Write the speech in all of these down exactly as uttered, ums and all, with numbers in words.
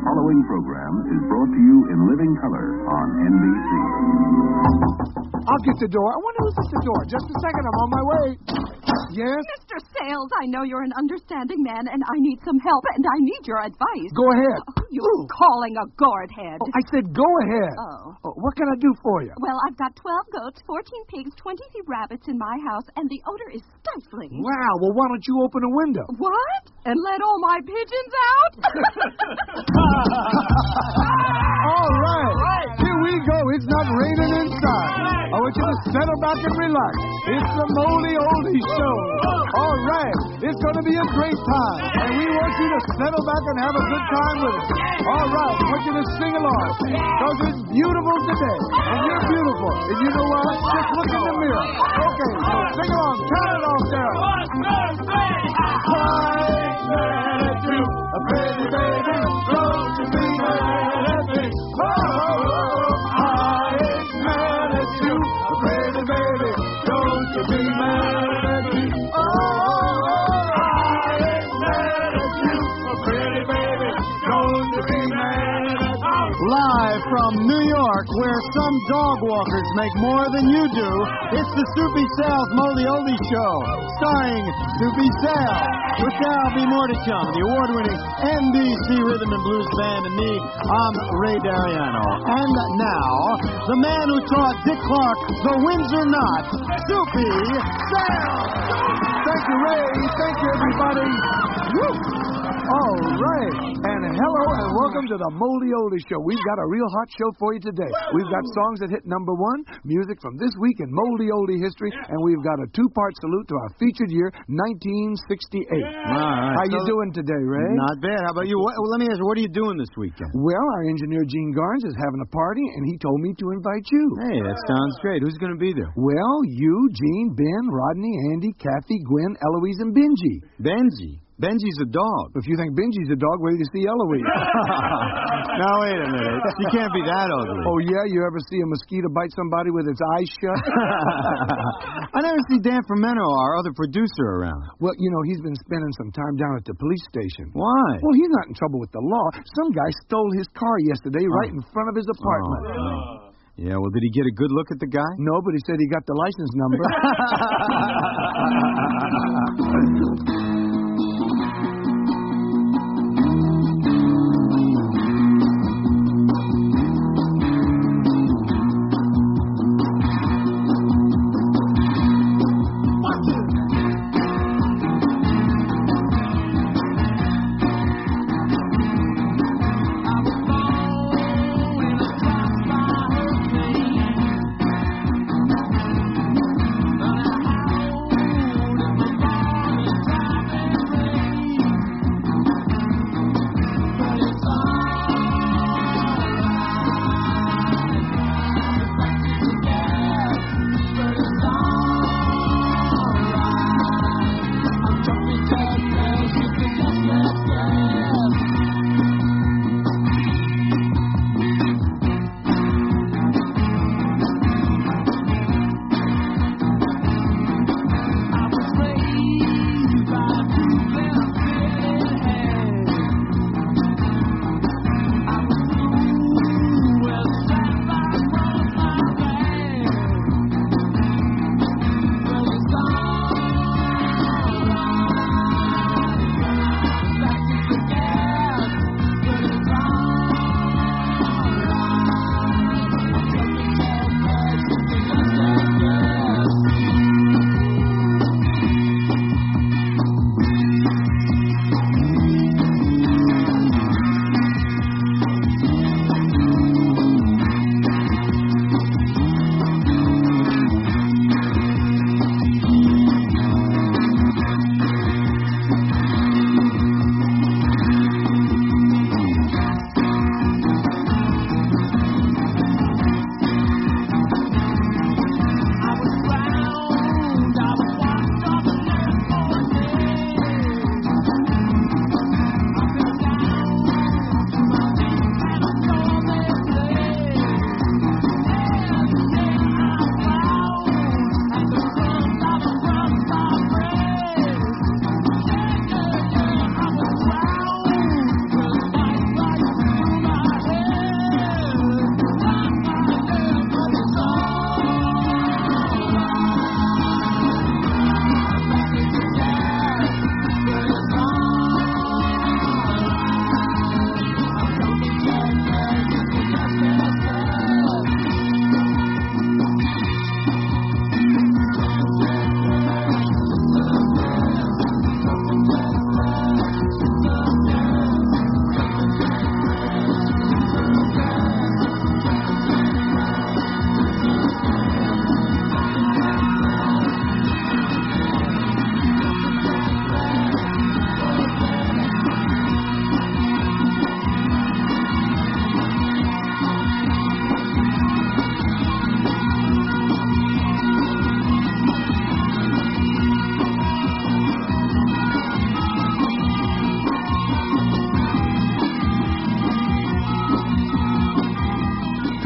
following program is brought to you in living color on N B C. I'll get the door. I wonder who's at the door. Just a second. I'm on my way. Yes? Mister Sales, I know you're an understanding man, and I need some help, and I need your advice. Go ahead. Oh, you calling a gourd head. Oh, I said go ahead. Oh. oh. What can I do for you? Well, I've got twelve goats, fourteen pigs, twenty rabbits in my house, and the odor is stifling. Wow. Well, why don't you open a window? What? And let all my pigeons out? All right. Here we go. It's not raining inside. I want you to settle back and relax. It's the Moldy Oldie Show. All right. It's going to be a great time. And we want you to settle back and have a good time with us. All right. I want you to sing along. Because it's beautiful today. And you're beautiful. And you know what? Just look in the mirror. Okay. So sing along. Count it off there. One, two, three. I ain't mad at you. A pretty baby. Don't you be mad at me. Oh, I ain't mad at you. A pretty baby. Don't you be mad at me. Oh, I ain't mad at you. A pretty baby. Don't you be mad at me. Live from New York, where some dog walkers make more than you do, it's the Soupy Sales Moldy Oldie Show, starring Soupy Sales, with Darryl B. Mortichum, the award-winning N B C Rhythm and Blues Band, and me, I'm Ray Dariano. And now, the man who taught Dick Clark the Windsor Knot, Soupy Sales. Thank you, Ray. Thank you, everybody. Woo. All right. And hello and welcome to the Moldy Oldie Show. We've got a real hot show for you today. We've got songs that hit number one, music from this week in Moldy Oldie history, and we've got a two-part salute to our featured year, nineteen sixty-eight. All right. How so you doing today, Ray? Not bad. How about you? What, well, let me ask you, what are you doing this weekend? Well, our engineer, Gene Garnes, is having a party, and he told me to invite you. Hey, that sounds great. Who's going to be there? Well, you, Gene, Ben, Rodney, Andy, Kathy, Gwen, Eloise, and Benji. Benji. Benji's a dog. If you think Benji's a dog, wait till you see Eloise. Now, wait a minute. She can't be that ugly. Oh, yeah? You ever see a mosquito bite somebody with its eyes shut? I never see Dan Fermento, our other producer, around. Well, you know, he's been spending some time down at the police station. Why? Well, he's not in trouble with the law. Some guy stole his car yesterday oh. right in front of his apartment. Oh, no. Yeah, well, did he get a good look at the guy? No, but he said he got the license number.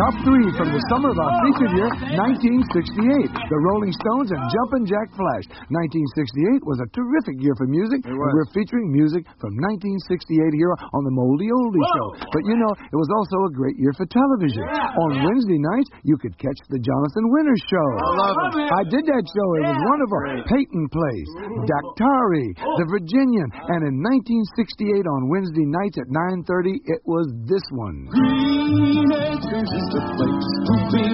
top three from the summer of our featured year, nineteen sixty-eight. The Rolling Stones and Jumpin' Jack Flash. nineteen sixty-eight was a terrific year for music. And we're featuring music from nineteen sixty-eight here on the Moldy Oldie Show. But you know, it was also a great year for television. Yeah. On Wednesday nights, you could catch the Jonathan Winters Show. I love it. I did that show. It was wonderful. Peyton Place, Daktari, The Virginian, and in nineteen sixty-eight on Wednesday nights at nine thirty, it was this one. Green Acres is the place to be.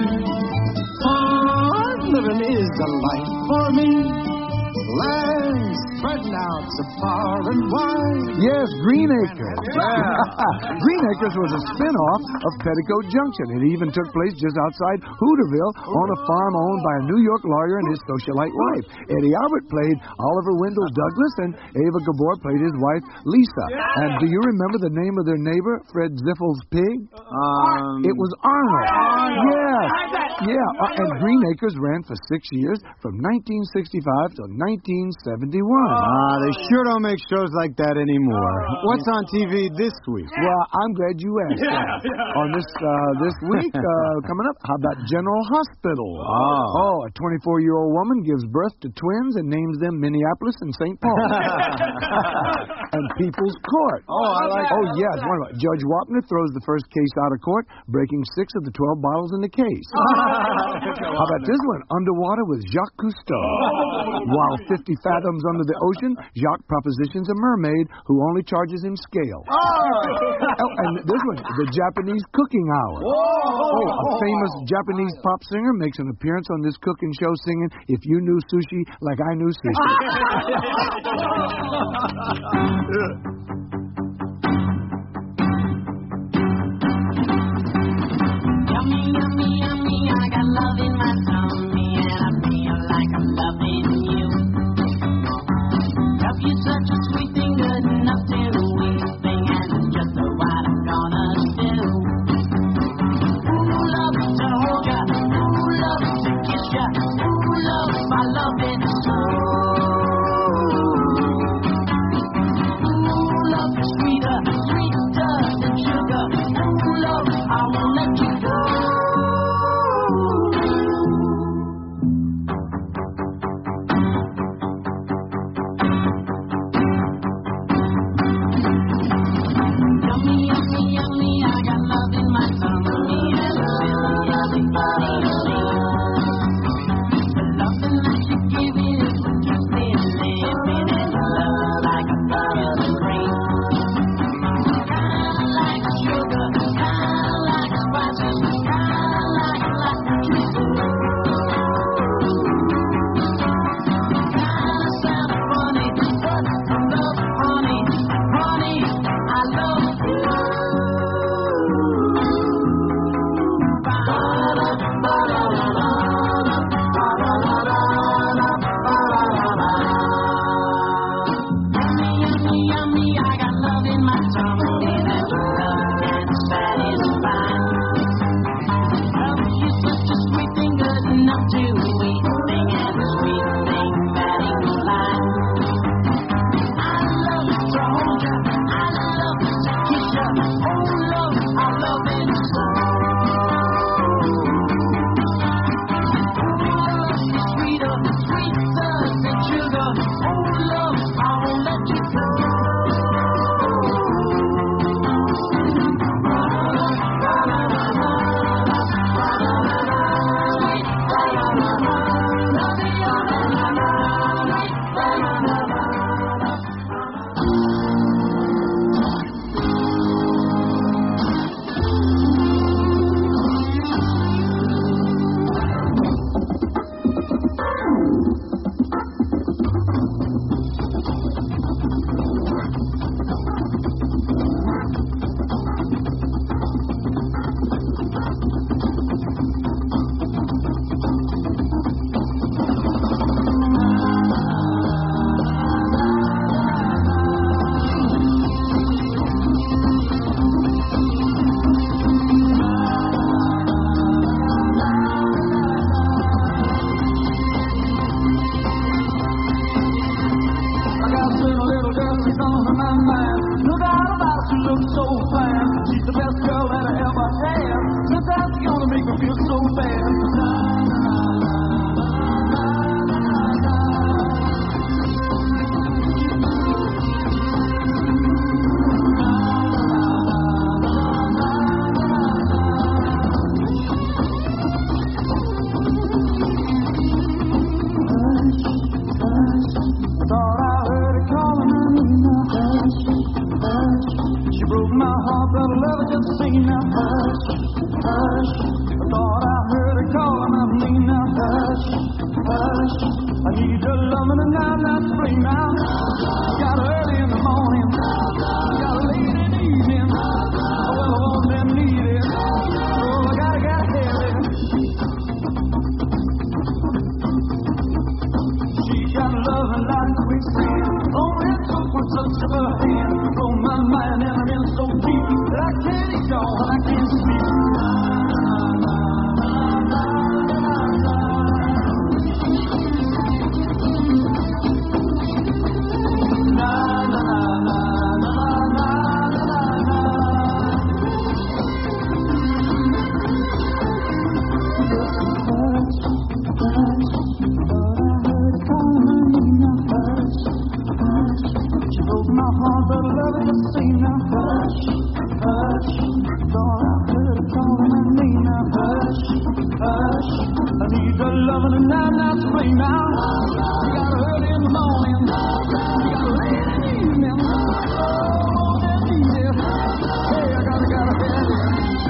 Hard living is a life for me. Land spreading out so far and wide. Yes, Green Acres. Yeah. Green Acres was a spin-off of Petticoat Junction. It even took place just outside Hooterville on a farm owned by a New York lawyer and his socialite wife. Eddie Albert played Oliver Wendell Douglas, and Ava Gabor played his wife, Lisa. Yeah. And do you remember the name of their neighbor, Fred Ziffel's pig? Um, it was Arnold. Arnold. Yes. Yeah, uh, and Green Acres ran for six years from nineteen sixty-five to nineteen seventy-one. Ah, they sure don't make shows like that anymore. What's on T V this week? Well, I'm glad you asked. Yeah, yeah. On this uh, this week, uh, coming up, how about General Hospital? Oh. oh, a twenty-four-year-old woman gives birth to twins and names them Minneapolis and Saint Paul. And People's Court. Oh, I like Oh, yes. One Judge Wapner throws the first case out of court, breaking six of the twelve bottles in the case. How about this one? Underwater with Jacques Cousteau. While fifty fathoms under the ocean, Jacques propositions a mermaid who only charges him scale. Oh. Oh, and this one, the Japanese Cooking Hour. Whoa. Oh, a famous Japanese pop singer makes an appearance on this cooking show singing, "If you knew sushi like I knew sushi." Yummy, yummy, yummy, I got love in my tummy, and I feel like I'm loving you. Love you such a sweet thing, good enough to weeping, and it's just what I'm gonna do. Ooh, love to hold ya, ooh, love to kiss ya, ooh, love, I love it so. Ooh, love fine. She's the best girl that I ever had. Sometimes it's gonna make me feel so bad. Na, na, na, na, na, na, na. Singing now, hush, hush. I thought I heard her calling my name now, hush, hush. I need your loving and I'm not free now. Got her early in the morning, got her late in the evening. Well, I want them needed, oh, I gotta get heavy. She got loving like quicksand. Oh, it took one touch of her hand. Blow my mind and I'm in so deep that I can't ignore, I can't sleep. Na, na, na, na, na, na, na, na. She broke my heart, but I love it the same now. Hush, hush. Thought I heard her calling my name now. Hush, hush. I need her loving and I'm not free now. You got her early in the morning, you got her late in the evening. Oh, that easy. Hey, I gotta, gotta have it.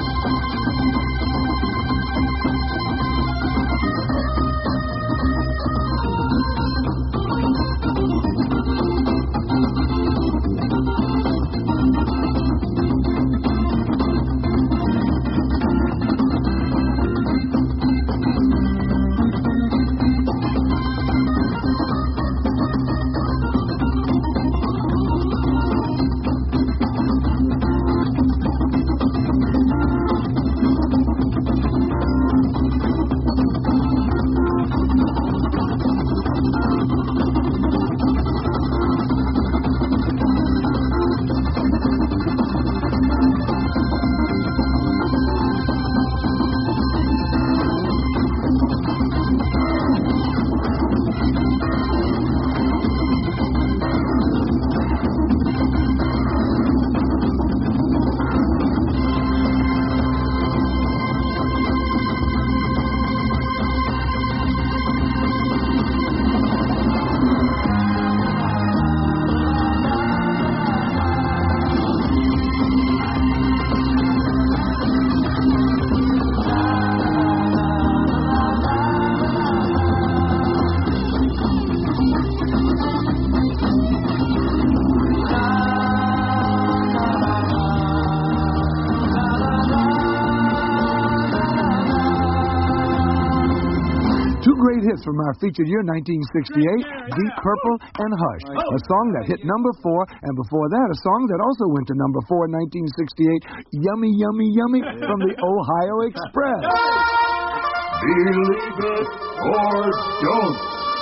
Hits from our featured year, nineteen sixty-eight, Deep Purple and Hush, a song that hit number four, and before that, a song that also went to number four in nineteen sixty-eight, Yummy, Yummy, Yummy, from the Ohio Express. Believe it or don't.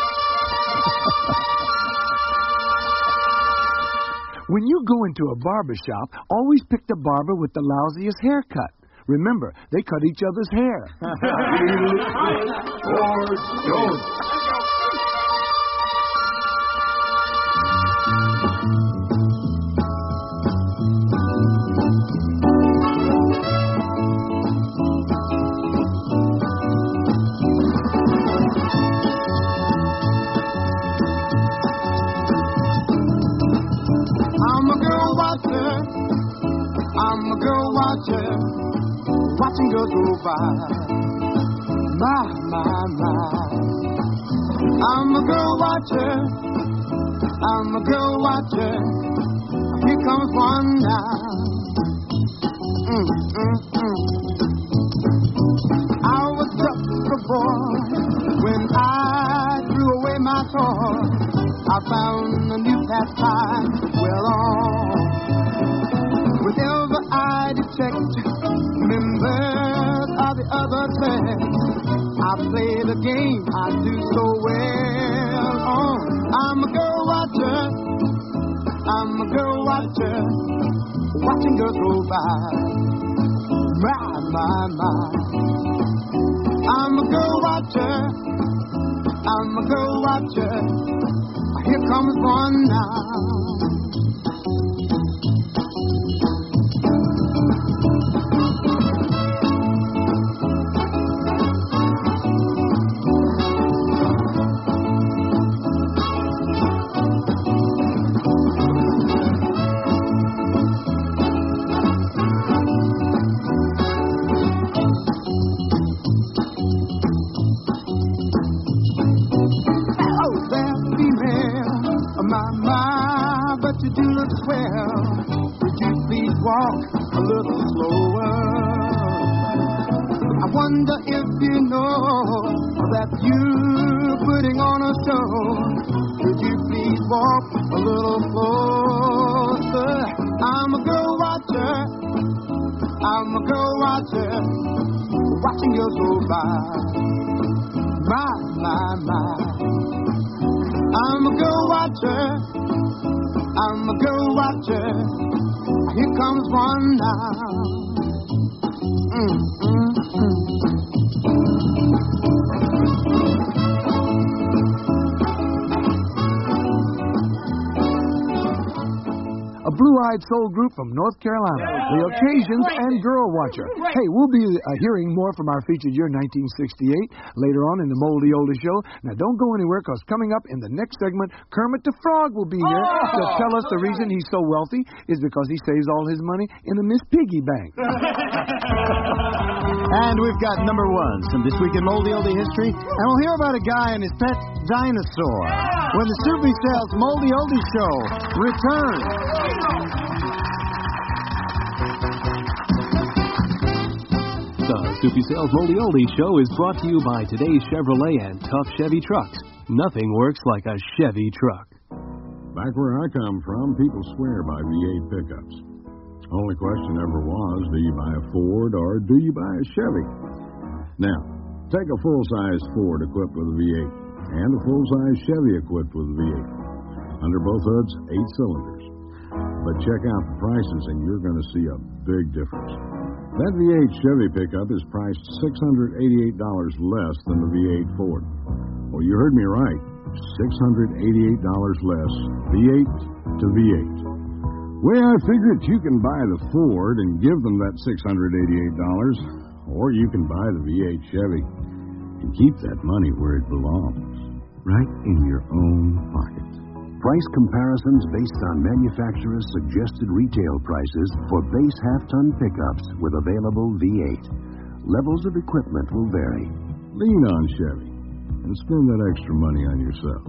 When you go into a barber shop, always pick the barber with the lousiest haircut. Remember, they cut each other's hair. Believe it or don't. I'm a girl watcher. I'm a girl watcher. Watching girls go by. My, my, my. I'm a girl watcher. I'm a girl watcher. Here comes one now. Mm, mm, mm. I was just a boy when I threw away my toy. I found a new pastime well on. Whenever I detect members of the other sex, I play the game I do so well on. I'm a girl watcher. I'm a girl watcher. watching girls go by. My, my, my. I'm a girl watcher. I'm a girl watcher. Here comes one now. Watching girls go by. My, my, my. I'm a girl watcher. I'm a girl watcher. Here comes one now. Mm, mm, mm. A blue-eyed soul group from North Carolina, the Occasions and Girl Watcher. Hey, we'll be uh, hearing more from our featured year, nineteen sixty-eight, later on in the Moldy Oldie Show. Now, don't go anywhere, because coming up in the next segment, Kermit the Frog will be here to tell us the reason he's so wealthy is because he saves all his money in the Miss Piggy Bank. And we've got number ones from This Week in Moldy Oldie History, and we'll hear about a guy and his pet dinosaur when the Soupy Sales Moldy Oldie Show returns. The Soupy Sales Moldy Oldie Show is brought to you by today's Chevrolet and Tough Chevy trucks. Nothing works like a Chevy truck. Back where I come from, people swear by V eight pickups. Only question ever was, do you buy a Ford or do you buy a Chevy? Now, take a full-size Ford equipped with a V eight and a full-size Chevy equipped with a V eight. Under both hoods, eight cylinders. But check out the prices and you're going to see a big difference. That V eight Chevy pickup is priced six hundred eighty-eight dollars less than the V eight Ford. Well, you heard me right. six hundred eighty-eight dollars less, V eight to V eight. Way I figured you can buy the Ford and give them that six hundred eighty-eight dollars, or you can buy the V eight Chevy and keep that money where it belongs, right in your own pocket. Price comparisons based on manufacturer's suggested retail prices for base half-ton pickups with available V eight. Levels of equipment will vary. Lean on Chevy and spend that extra money on yourself.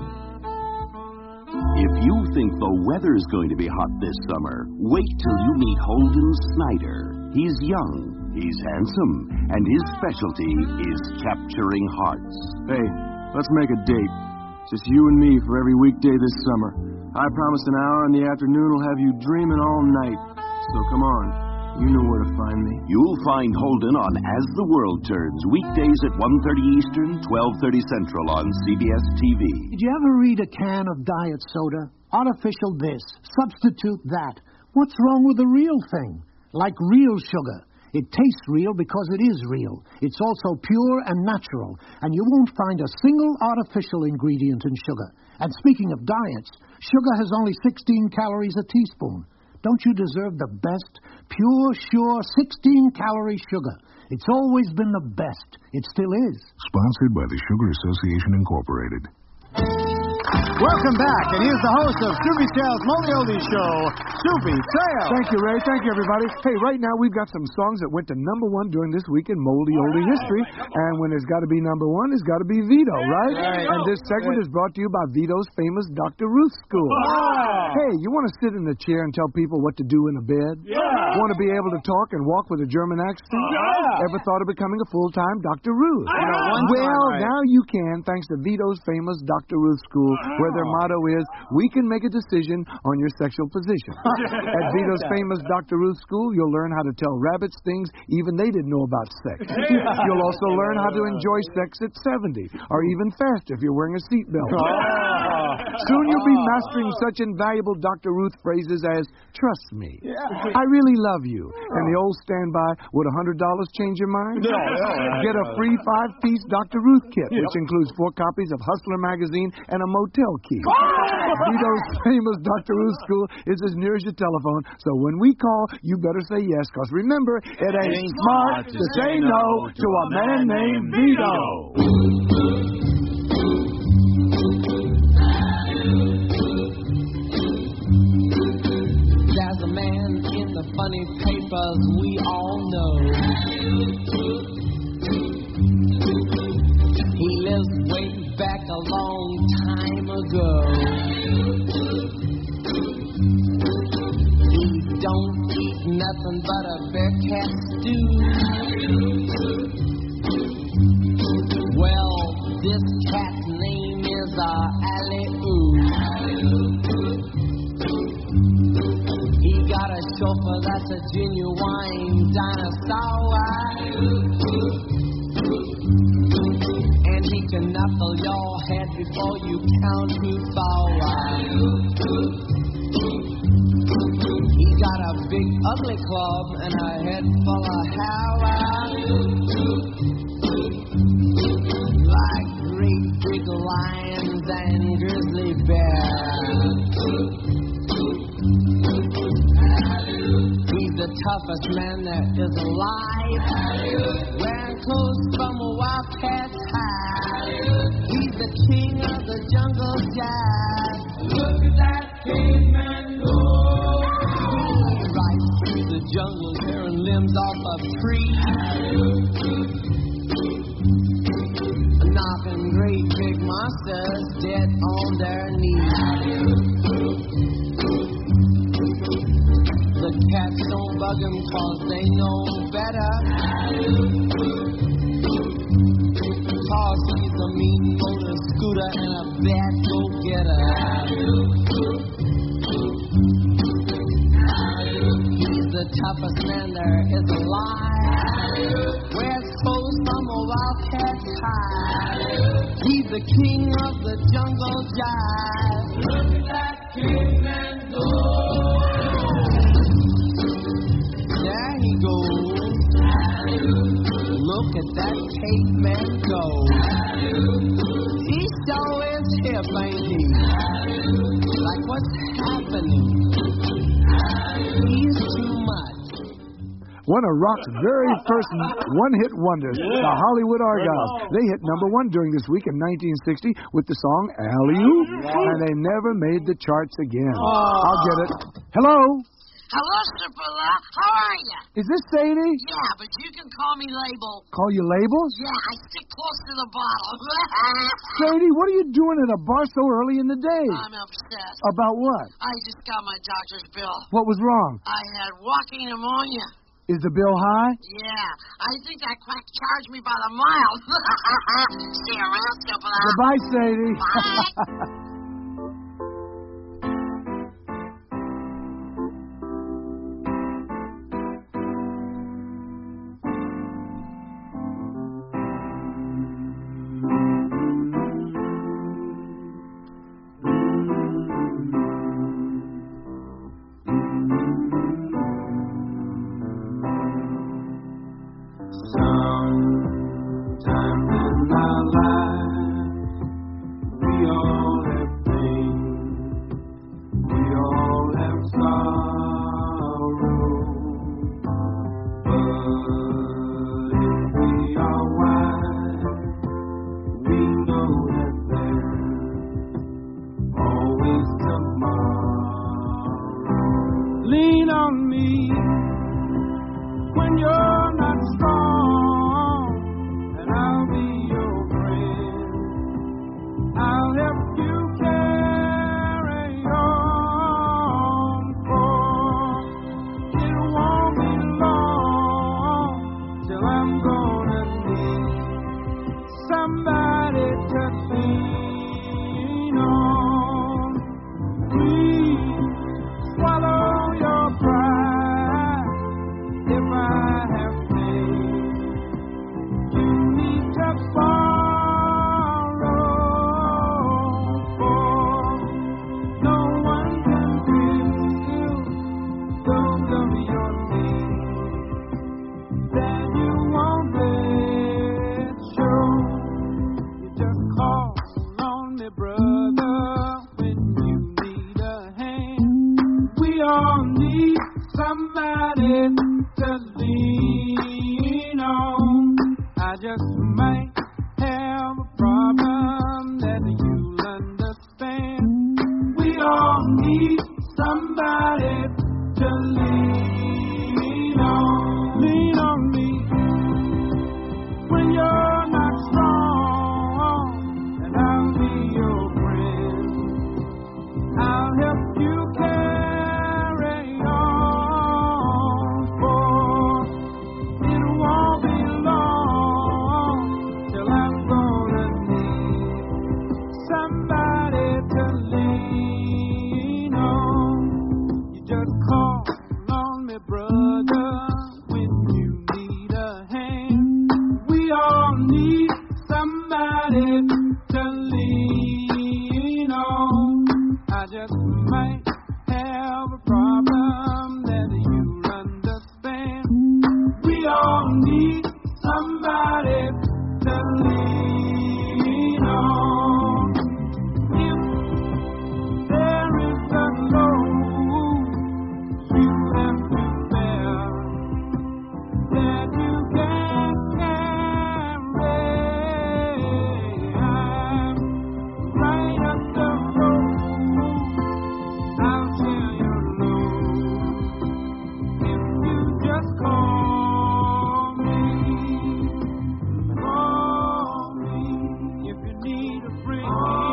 If you think the weather's going to be hot this summer, wait till you meet Holden Snyder. He's young, he's handsome, and his specialty is capturing hearts. Hey, let's make a date. Just you and me for every weekday this summer. I promise an hour in the afternoon will have you dreaming all night. So come on, you know where to find me. You'll find Holden on As the World Turns, weekdays at one thirty Eastern, twelve thirty Central on C B S T V. Did you ever read a can of diet soda? Artificial this, substitute that. What's wrong with the real thing? Like real sugar. It tastes real because it is real. It's also pure and natural, and you won't find a single artificial ingredient in sugar. And speaking of diets, sugar has only sixteen calories a teaspoon. Don't you deserve the best, pure, sure, sixteen-calorie sugar? It's always been the best. It still is. Sponsored by the Sugar Association, Incorporated. Welcome back, and here's the host of Soupy Sales Moldy Oldie Show, Soupy Sales. Thank you, Ray. Thank you, everybody. Hey, right now we've got some songs that went to number one during this week in Moldy Oldie history, and when it's got to be number one, it's got to be Vito, right? Right. And this segment is brought to you by Vito's famous Doctor Ruth School. Wow. Hey, you want to sit in a chair and tell people what to do in a bed? Yeah. Want to be able to talk and walk with a German accent? Yeah. Ever thought of becoming a full-time Doctor Ruth? You know, one well, time, right. now you can, thanks to Vito's famous Doctor Ruth School, where their motto is, we can make a decision on your sexual position. At Vito's famous Doctor Ruth School, you'll learn how to tell rabbits things even they didn't know about sex. You'll also learn how to enjoy sex at seventy, or even faster if you're wearing a seatbelt. Soon you'll be mastering such invaluable Doctor Ruth phrases as, trust me, I really love you, and the old standby, would one hundred dollars change your mind? No, no. Get a free five-piece Doctor Ruth kit, which includes four copies of Hustler magazine and a motel key. Vito's famous Doctor Ruth school is as near as your telephone, so when we call, you better say yes, because remember, it ain't smart to say no to a man named Vito. There's a man in the funny papers we all know. He lives way back a long time ago. He don't eat nothing but a bear cat stew. Well, this cat's name is uh, Alley-Oo. He got a chauffeur that's a genuine dinosaur. And he can knuckle your head before you count to four. He got a big ugly club and a head full of hair. Like great big lions and grizzly bears. He's the toughest man that is alive. Wearing clothes from a wildcat's hide. He's the king of the jungle jive. Look at that caveman go. He rides through the jungle, tearing limbs off of trees. Knocking great big monsters dead on their knees. The cats don't bug him cause they know better. Cause he's a mean motor scooter and a bad go-getter. He's the toughest man there is alive. Wears clothes from a wildcat's hide. He's the king of the jungle jive. Look at that caveman go. There he goes. Look at that caveman go. He sure is hip, ain't he? Like what's happening? He's too much. One of rock's very first one-hit wonders, the Hollywood Argyles. They hit number one during this week in nineteen sixty with the song Alley-Oo, and they never made the charts again. I'll get it. Hello? Hello, Superla. How are you? Is this Sadie? Yeah, but you can call me Label. Call you Label? Yeah, I stick close to the bottle. Sadie, what are you doing at a bar so early in the day? I'm obsessed. About what? I just got my doctor's bill. What was wrong? I had walking pneumonia. Is the bill high? Yeah, I think that quack charged me by the mile. See you around, Superla. Goodbye, Sadie. Bye. Lean on me when you're not strong, and I'll be your friend. I'll help you carry on, for it won't be long till I'm gonna need somebody to lean on. Please swallow your pride if I somebody to lean on. I just might have a problem that you'll understand. We all need somebody to lean on. Lean on me when you're not strong, and I'll be your friend. I'll help you carry on, for it won't be long till I'm gonna need somebody to lean on. You just call on me, brother, when you need a hand. We all need somebody to lean on. I just might have a problem that you'll understand. We all need somebody to lean on. If there is a load you have to bear that you can't carry, I'm right up the road. I'll share your load if you just call me. Call me if you need a friend.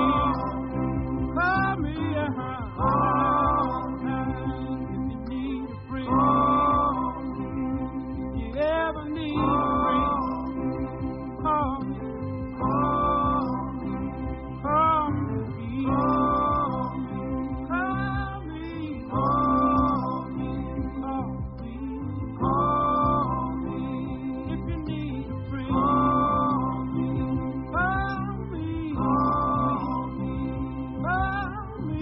Call me all time if you need a friend. If you ever need a friend, call me. Call me. Call me. Call me. Call me. Call me. If you need a friend, call me. Call me. Call me. Call me.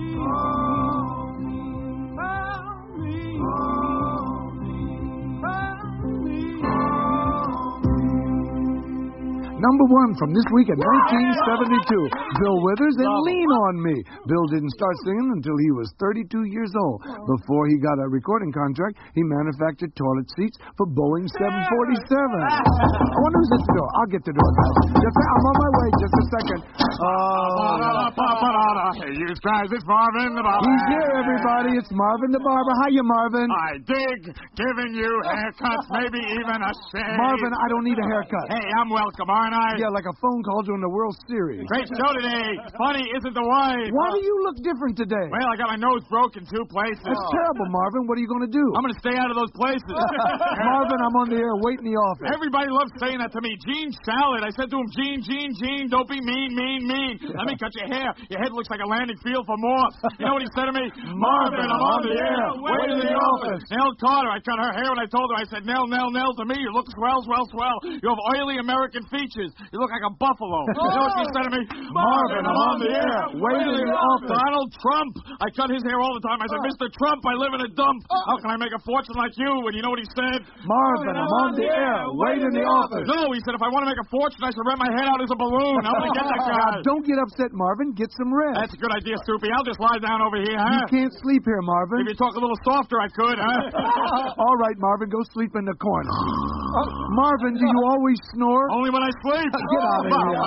Number one from this week in nineteen seventy-two, Bill Withers and Lean on Me. Bill didn't start singing until he was thirty-two years old. Before he got a recording contract, he manufactured toilet seats for Boeing seven forty-seven. I wonder who's this Bill. I'll get to do it, guys. Just, I'm on my way. Just a second. Uh, Hey, you guys, it's Marvin the Barber. He's here, everybody. It's Marvin the Barber. Hiya, Marvin. I dig giving you haircuts, maybe even a shave. Marvin, I don't need a haircut. Hey, I'm welcome, aren't I? Yeah, like a phone call during the World Series. Great show today. Funny isn't the wife. Why do you look different today? Well, I got my nose broken two places. That's terrible, Marvin. What are you going to do? I'm going to stay out of those places. Marvin, I'm on the air. Wait in the office. Everybody loves saying that to me. Gene Salad. I said to him, Gene, Gene, Gene, don't be mean, mean, mean. Let me cut your hair. Your head looks like a landing field for moths. You know what he said to me? Marvin, I'm on the air. Wait in the office. Nell Carter. I cut her hair and I told her, I said, Nell, Nell, Nell, to me, you look swell, swell, swell. You have oily American features. You look like a buffalo. You know what she said to me? Marvin, I'm on the air. Wait in the office. Donald Trump. I cut his hair all the time. I said, Mister Trump, I live in a dump. How can I make a fortune like you? And you know what he said? Marvin, I'm on the air. Wait in the office. No, he said, if I want to make a fortune, I should rent my head out as a balloon. I'm going to get that guy. Don't get upset, Marvin. Get some rest. That's a good idea, Soupy. I'll just lie down over here, huh? You can't sleep here, Marvin. If you talk a little softer, I could, huh? All right, Marvin, go sleep in the corner. Marvin, do you always snore? Only when I sleep. Get out of here.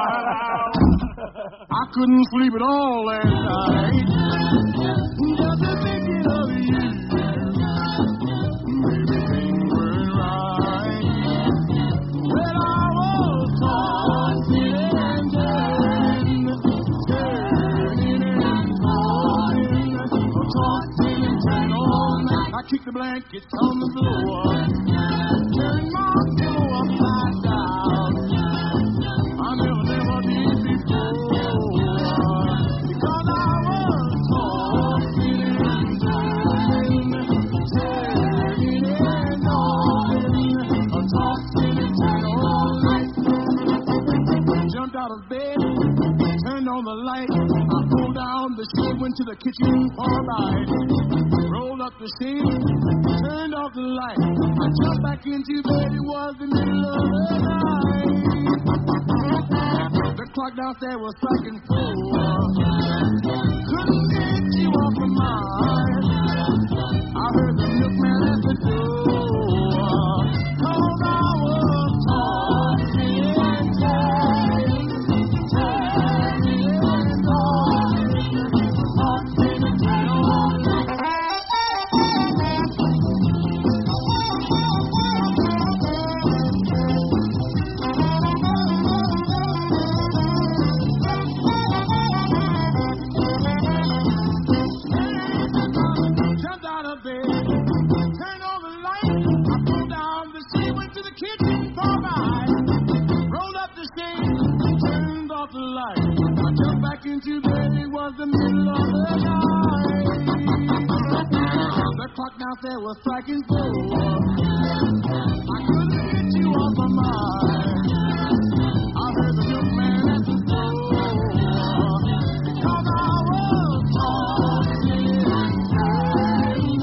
I couldn't sleep at all last night. Just thinking of you. Maybe things weren't right. Well, I was tossing and turning, turning and tossing, tossing and turning all night. I kicked the blankets on the floor, turned my pillow upside down. I never, never did before, because I was tossing and turning, turning and tossing, tossing and turning all night. Jumped out of bed, turned on the light. I pulled down the shade, went to the kitchen for a ride. Rolled up the shade, turned off the light. I jumped back into bed, it was the middle of the night. The clock downstairs was striking four. Couldn't get you off my mind. I heard the milkman at the door. kitchen for my rolled up the shades, turned off the light. I jumped back into bed, it was the middle of the night. The clock downstairs was striking four. I couldn't get you off my mind. I heard the milkman at the door. Cause I was tossing and turning.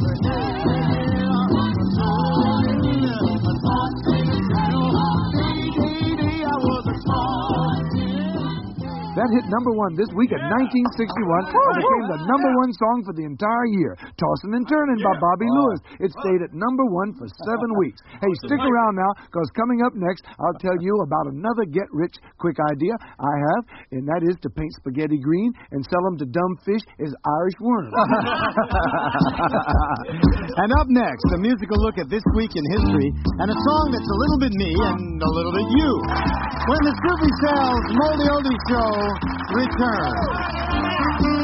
That hit number one this week in nineteen sixty-one and became the number one song for the entire year. Tossin' and Turnin' by Bobby Lewis. It stayed at number one for seven weeks. Hey, stick around now, because coming up next, I'll tell you about another get-rich-quick idea I have, and that is to paint spaghetti green and sell them to dumb fish as Irish worms. And up next, a musical look at this week in history and a song that's a little bit me and a little bit you. When the Soupy Sal's Moldy Oldie Show returns.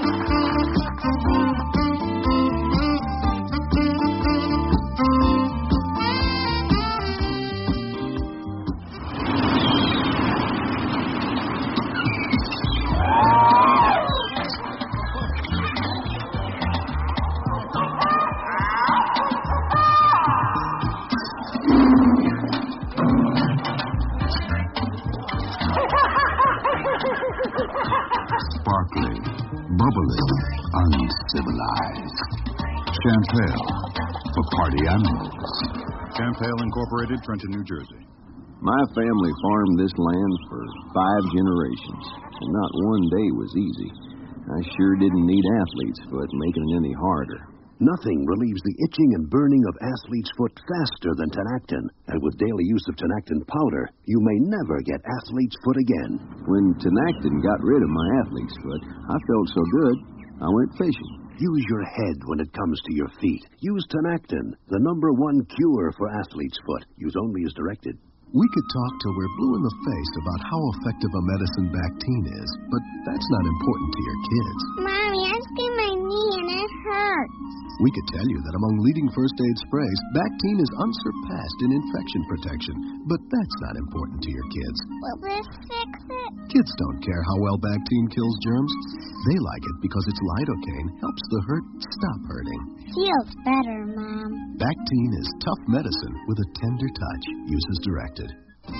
Sparkling, bubbling, uncivilized. Champale for party animals. Champale Incorporated, Trenton, New Jersey. My family farmed this land for five generations, and not one day was easy. I sure didn't need athlete's foot making it any harder. Nothing relieves the itching and burning of athlete's foot faster than Tenactin. And with daily use of Tenactin powder, you may never get athlete's foot again. When Tenactin got rid of my athlete's foot, I felt so good, I went fishing. Use your head when it comes to your feet. Use Tenactin, the number one cure for athlete's foot. Use only as directed. We could talk till we're blue in the face about how effective a medicine Bactine is, but that's not important to your kids. Mommy, I scraped my knee and it hurts. We could tell you that among leading first aid sprays, Bactine is unsurpassed in infection protection, but that's not important to your kids. Will this fix it? Kids don't care how well Bactine kills germs. They like it because its lidocaine helps the hurt stop hurting. Feels better, Mom. Bactine is tough medicine with a tender touch. Use as directed.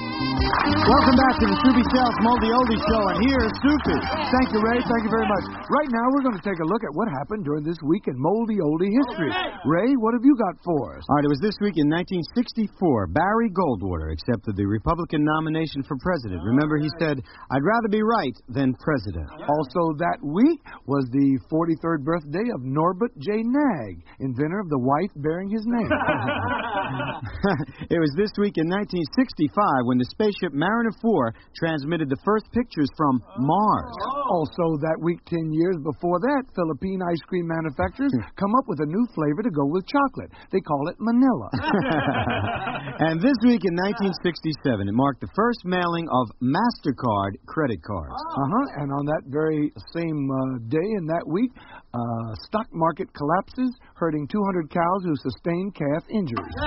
Welcome back to the Soupy Sal's Moldy Oldie Show, and here's Soupy. Thank you, Ray. Thank you very much. Right now, we're going to take a look at what happened during this week in Moldy Oldie history. Ray, what have you got for us? All right, it was this week in nineteen sixty-four. Barry Goldwater accepted the Republican nomination for president. Remember, he said, "I'd rather be right than president." Also that week was the forty-third birthday of Norbert J. Nag, inventor of the wife bearing his name. It was this week in nineteen sixty-five when the spaceship Mariner four transmitted the first pictures from Mars. Also that week, ten years before that, Philippine ice cream manufacturers come up with a new flavor to go with chocolate. They call it Manila. And this week in nineteen sixty-seven, it marked the first mailing of MasterCard credit cards. Uh-huh, and on that very same uh, day in that week, uh, stock market collapses, hurting two hundred cows who sustained calf injuries.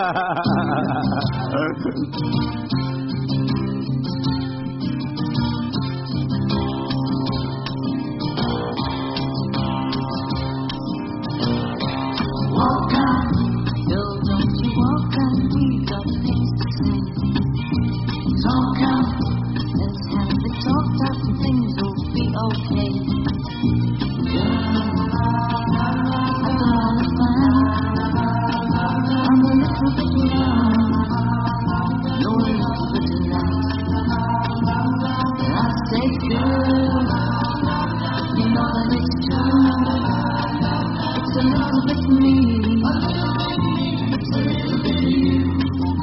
Walk on, girl, don't you walk on, we got things to say. Talk on, let's have the talk, talk, and things will be okay. Girl, I don't wanna find, I'm a little bit young, no love for tonight. I say, girl, you know that it's true. It's a little bit me, it's a little bit you,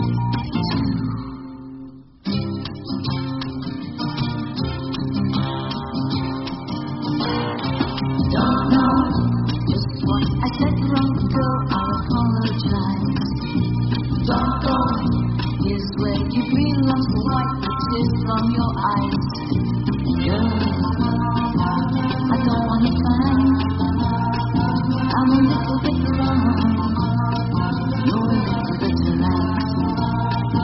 don't know just what I said wrong, girl, I apologize. Don't go, here's where you belong, so wipe the tears from your eyes. Girl, I don't wanna find, I'm a little bit wrong, you're a little bit tonight.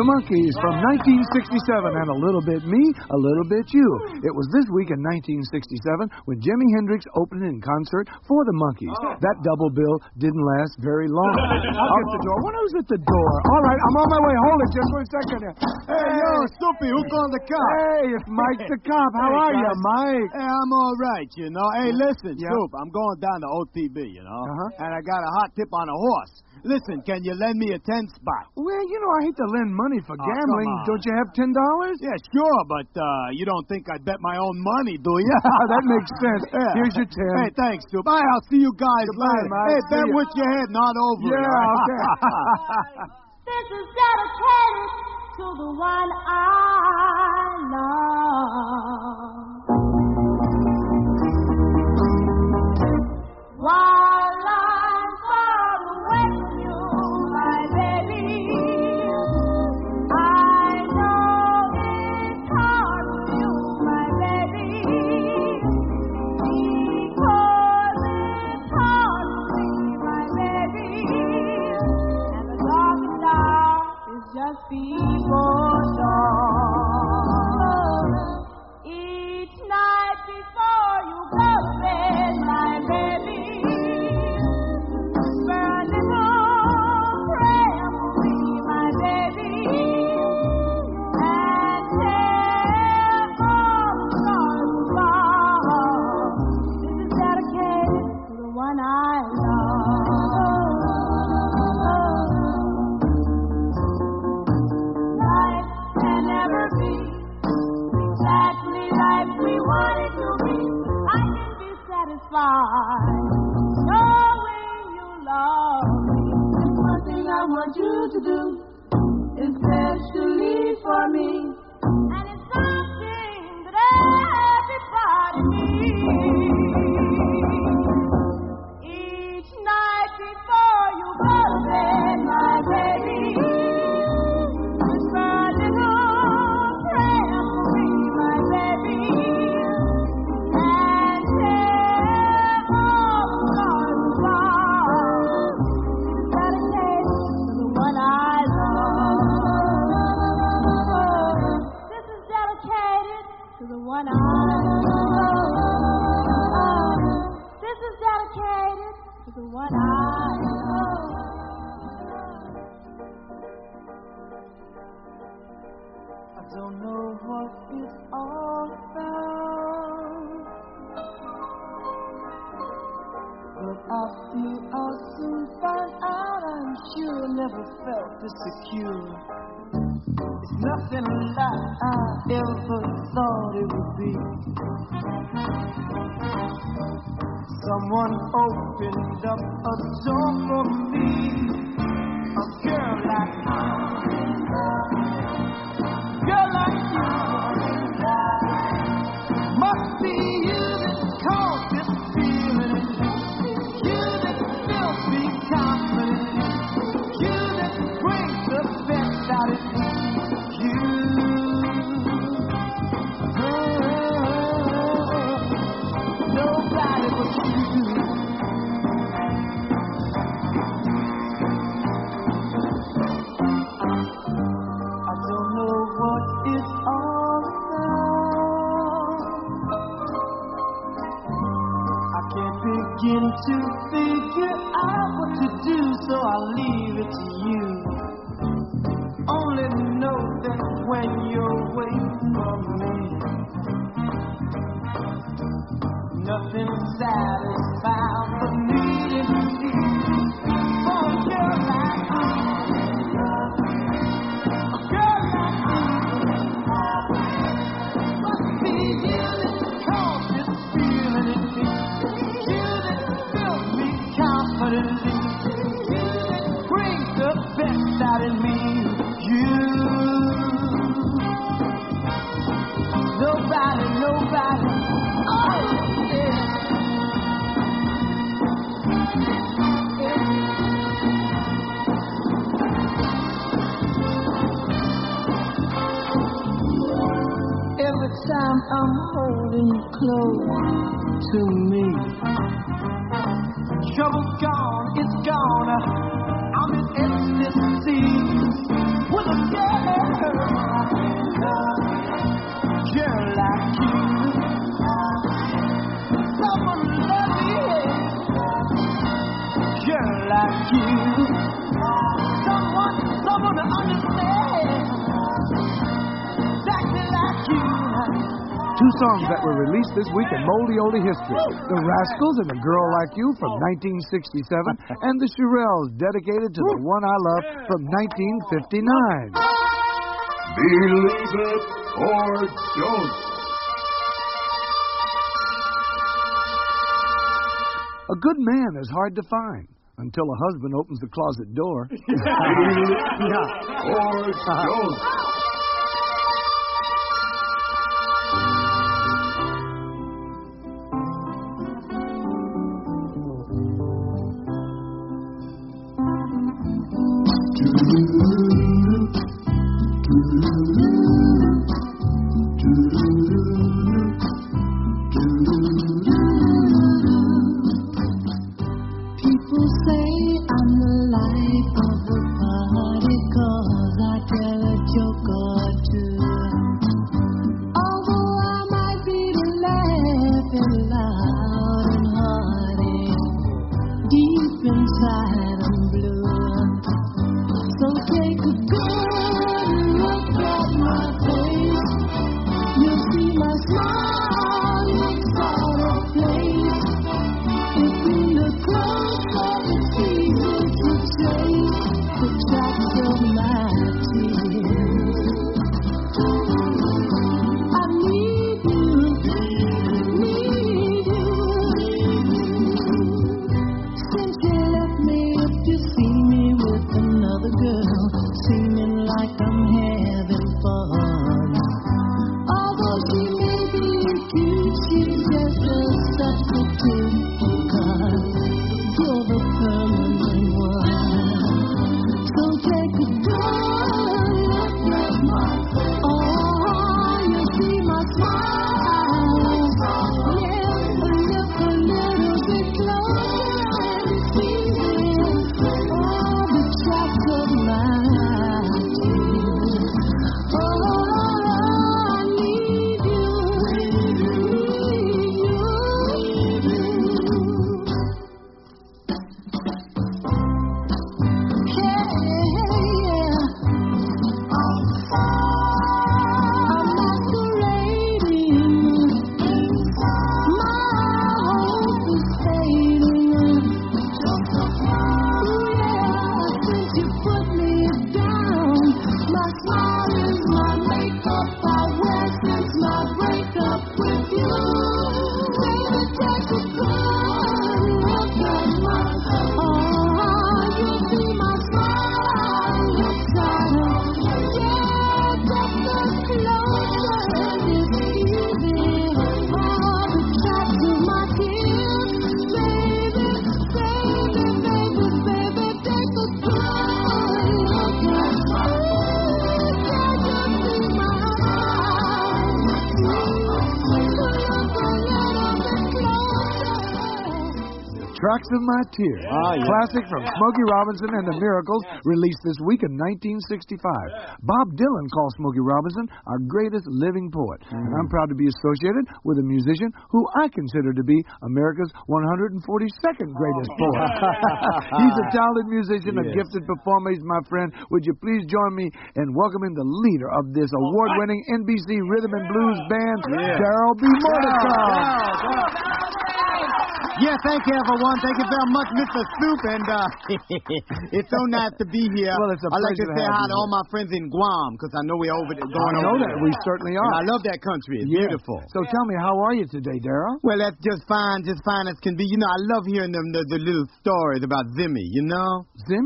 The Monkees from nineteen sixty-seven, and a little bit me, a little bit you. It was this week in nineteen sixty-seven when Jimi Hendrix opened in concert for the Monkees. That double bill didn't last very long. I'll get the door. When I was at the door. All right, I'm on my way. Hold it just one second here. Hey, yo, Soupy, who called the cop? Hey, it's Mike the cop. How Hey, are you, guys. Mike? Hey, I'm all right, you know. Hey, listen, Yeah. Soup, I'm going down to O T B, you know, Uh-huh. and I got a hot tip on a horse. Listen, can you lend me a ten spot? Well, you know, I hate to lend money for Oh, gambling. come on. Don't you have ten dollars? Yeah, sure, but uh, you don't think I bet my own money, do you? That makes sense. Yeah. Here's your ten. Hey, thanks, Soup. Bye, I'll see you guys Goodbye, later. Mike. Hey, See bet ya. with your head, not over it. Yeah, all okay. right? This is dedicated to the one I love. While I'm far away from you, my baby, I know it's hard for you, my baby, because it's hard for me, my baby, and the dark star is just before dawn. Each night before you go to bed, my baby, burn a little prayer for me, my baby, and tell all the stars above. This is dedicated to the one I love. Life can never be exactly like we want it to be. I can be satisfied knowing you love me. There's one thing I want you to do, especially for me, and it's something that everybody needs. Each night before you go to bed, my baby, whisper a little prayer for me, my baby, and tell all the stars above. Dedicated to the one I love. This is dedicated to the one I love. This is dedicated to the one I love. I don't know what it's all about, but I feel I'll soon find out. I'm sure I never felt this secure. It's nothing like I ever thought it would be. Someone opened up a door for me, a girl like mine, girl like you. Must be you that caused this feeling in me. You that fills me confident. You that brings the best out of me. You. Oh, nobody but you. I don't know what it's all about. I can't begin to figure out what to do, so I'll leave it to you. Only know that when you're waiting for me, nothing satisfies but needing you. For a girl like me, a girl like you, must be you that caused this feeling in me. You that fills me confidently. You that brings the best out in me. You. Nobody, nobody. Oh, yeah. close to me. Trouble's gone, it's gone. I'm in ecstasy with a girl, girl like you. Someone love me, girl like you. Someone, someone to understand, exactly like you. Two songs that were released this week in Moldy Oldie history. The Rascals and A Girl Like You from nineteen sixty-seven, and the Shirelles, dedicated to the one I love, from nineteen fifty-nine. Believe it or don't. A good man is hard to find until a husband opens the closet door. Believe it or don't. People say I'm the life of the party 'cause I tell a joke or two. Although I might be laughing loud and hearty, deep inside I'm blue. So take a good look at my face. You'll see my smile looks out of place. If you look closer, it's easy to trace the tracks of my tears. I need you, need you. Since you left me, if you see me with another girl, seeming like I'm having fun. Although she may be cute, she's just a substitute. You're the permanent one. So take a good look at my face. Oh, you see my smile. Yeah, look a little bit closer and see all the tracks of my tears. Oh, I need you, need you. Tracks of My Tears, Ah, yeah. classic from Smokey Robinson and the Miracles, released this week in nineteen sixty-five. Bob Dylan called Smokey Robinson our greatest living poet, Mm. and I'm proud to be associated with a musician who I consider to be America's one hundred forty-second greatest poet. He's a talented musician, a Yes. gifted performer. He's my friend. Would you please join me in welcoming the leader of this award-winning N B C Rhythm and Blues band, Yeah. Darrell B. Mordecai. Yeah, thank you, everyone. Thank you very much, Mister Soup. And uh, it's so nice to be here. Well, it's a I'd like to pleasure to say have hi you to all my friends in Guam, because I know we're over there going I know over that. there. We certainly are. And I love that country. It's Yeah. beautiful. So tell me, how are you today, Darrell? Well, that's just fine, just fine as can be. You know, I love hearing them the, the little stories about Zimmy, you know? Zimmy?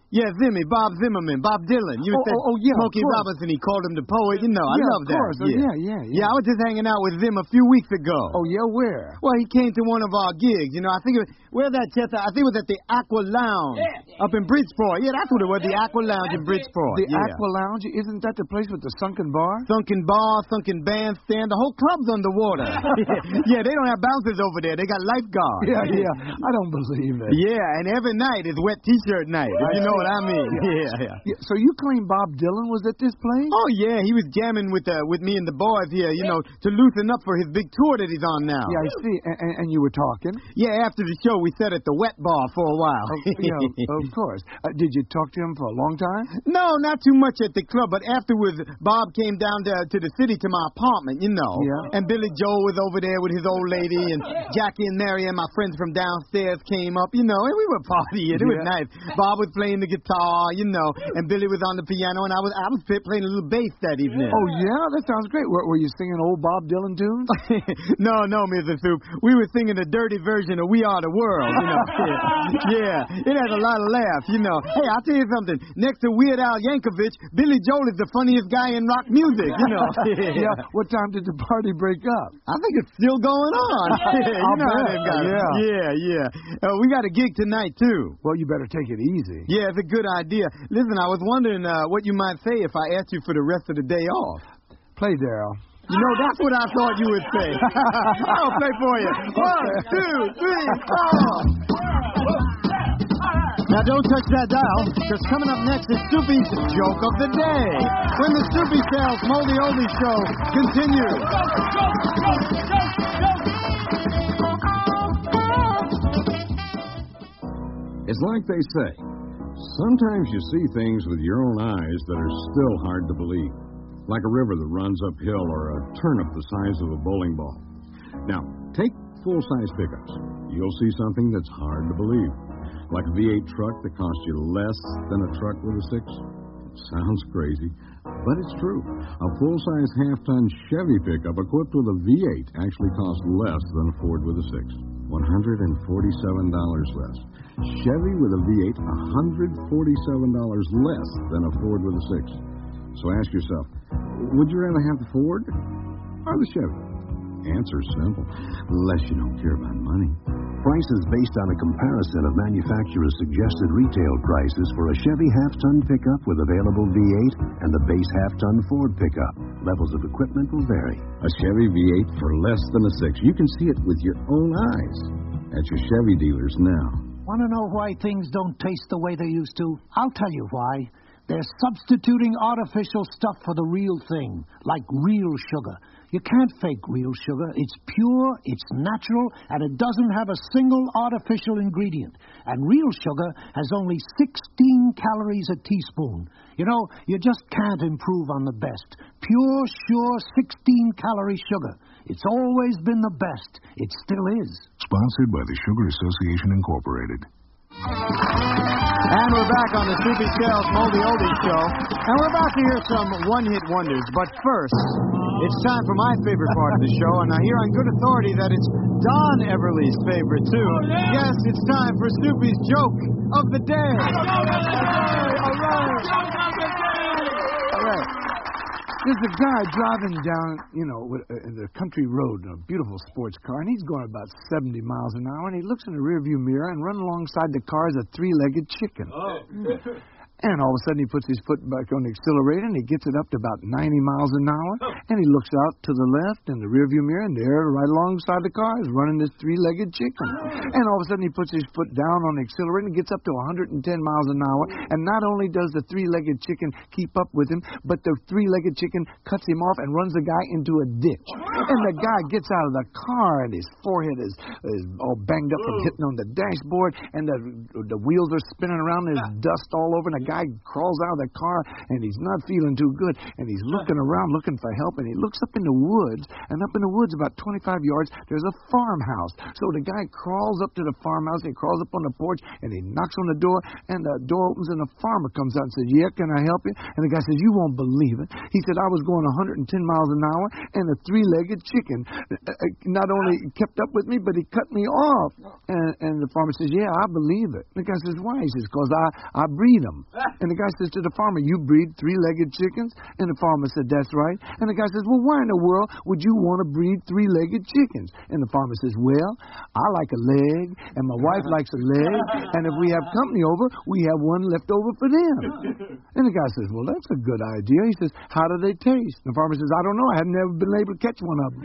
Yeah, Zimmy, Bob Zimmerman, Bob Dylan. You Oh, said oh, oh, yeah, of Smokey course. Robinson, he called him the poet. You know, I Yeah, love of that. course. Oh, yeah, yeah, yeah. Yeah, I was just hanging out with Zim a few weeks ago. Oh, yeah, where? Well, he came to one of our gigs. You know, I think it was, where that Chester? I think it was at the Aqua Lounge up in Bridgeport. Yeah, that's what it was, the Aqua Lounge in Bridgeport. The yeah. Aqua Lounge? Isn't that the place with the sunken bar? Sunken bar, sunken bandstand, the whole club's underwater. Yeah, they don't have bouncers over there. They got lifeguards. Yeah, yeah. I don't believe it. Yeah, and every night is wet T-shirt night, if you know what I mean. Yeah, yeah. Yeah, so you claim Bob Dylan was at this place? Oh, yeah, he was jamming with uh, with me and the boys here, you know, to loosen up for his big tour that he's on now. Yeah, I see. And, and, and you were talking? Yeah, after the show, we sat at the wet bar for a while. Oh, yeah, of course. Uh, did you talk to him for a long time? No, not too much at the club, but afterwards, Bob came down to, to the city to my apartment, you know. Yeah. And Billy Joel was over there with his old lady, and Jackie and Mary and my friends from downstairs came up, you know, and we were partying. It was Yeah. nice. Bob was playing the guitar, you know, and Billy was on the piano, and I was I was playing a little bass that evening. Oh, yeah? That sounds great. Were, were you singing old Bob Dylan tunes? No, no, Mister Soup. We were singing the dirty version of We Are the World, you know. Yeah, it had a lot of laughs, you know. Hey, I'll tell you something. Next to Weird Al Yankovic, Billy Joel is the funniest guy in rock music, you know. Yeah. What time did the party break up? I think it's still going on. You I'll know how bet. them guys- Yeah. Yeah, yeah. Uh, we got a gig tonight, too. Well, you better take it easy. Yeah, it's a good idea. Listen, I was wondering uh, what you might say if I asked you for the rest of the day off. Play, Daryl. You know, that's what I thought you would say. I'll play for you. One, two, three, four. Now, don't touch that dial, because coming up next is Soupy's Joke of the Day, when the Soupy Sales Moldy Oldie Show continues. It's like they say, sometimes you see things with your own eyes that are still hard to believe, like a river that runs uphill or a turnip the size of a bowling ball. Now, take full-size pickups. You'll see something that's hard to believe, like a V eight truck that costs you less than a truck with a six. Sounds crazy, but it's true. A full-size half-ton Chevy pickup equipped with a V eight actually costs less than a Ford with a six. one hundred forty-seven dollars less. Chevy with a V eight, one hundred forty-seven dollars less than a Ford with a six. So ask yourself, would you rather have the Ford or the Chevy? Answer's simple, unless you don't care about money. Prices based on a comparison of manufacturer's suggested retail prices for a Chevy half-ton pickup with available V eight and the base half-ton Ford pickup. Levels of equipment will vary. A Chevy V eight for less than a six. You can see it with your own eyes at your Chevy dealers now. Want to know why things don't taste the way they used to? I'll tell you why. They're substituting artificial stuff for the real thing, like real sugar. You can't fake real sugar. It's pure, it's natural, and it doesn't have a single artificial ingredient. And real sugar has only sixteen calories a teaspoon. You know, you just can't improve on the best. Pure, sure, sixteen-calorie sugar. It's always been the best. It still is. Sponsored by the Sugar Association, Incorporated. And we're back on the Soupy Sales Moldy Oldie Show, and we're about to hear some one-hit wonders. But first, it's time for my favorite part of the show, and I hear on good authority that it's Don Everly's favorite, too. Yes, it's time for Soupy's Joke of the Day. All right. All right. There's a guy driving down, you know, with, uh, the country road in a beautiful sports car, and he's going about seventy miles an hour, and he looks in the rearview mirror, and running alongside the car is a three-legged chicken. Oh. And all of a sudden, he puts his foot back on the accelerator, and he gets it up to about ninety miles an hour. And he looks out to the left in the rearview mirror, and there, right alongside the car, is running this three-legged chicken. And all of a sudden, he puts his foot down on the accelerator and gets up to one hundred ten miles an hour. And not only does the three-legged chicken keep up with him, but the three-legged chicken cuts him off and runs the guy into a ditch. And the guy gets out of the car, and his forehead is, is all banged up from hitting on the dashboard, and the the wheels are spinning around, and there's dust all over, and the guy crawls out of the car, and he's not feeling too good, and he's looking around looking for help, and he looks up in the woods, and up in the woods about twenty-five yards, there's a farmhouse. So the guy crawls up to the farmhouse, he crawls up on the porch, and he knocks on the door, and the door opens, and the farmer comes out and says, yeah, can I help you? And the guy says, you won't believe it. He said, I was going one hundred ten miles an hour, and a three-legged chicken uh, not only kept up with me, but he cut me off. And, and the farmer says, yeah, I believe it. And the guy says, why? He says, because I, I breed them. And the guy says to the farmer, you breed three-legged chickens? And the farmer said, that's right. And the guy says, well, why in the world would you want to breed three-legged chickens? And the farmer says, well, I like a leg, and my wife likes a leg, and if we have company over, we have one left over for them. And the guy says, well, that's a good idea. He says, how do they taste? And the farmer says, I don't know. I have never been able to catch one of them.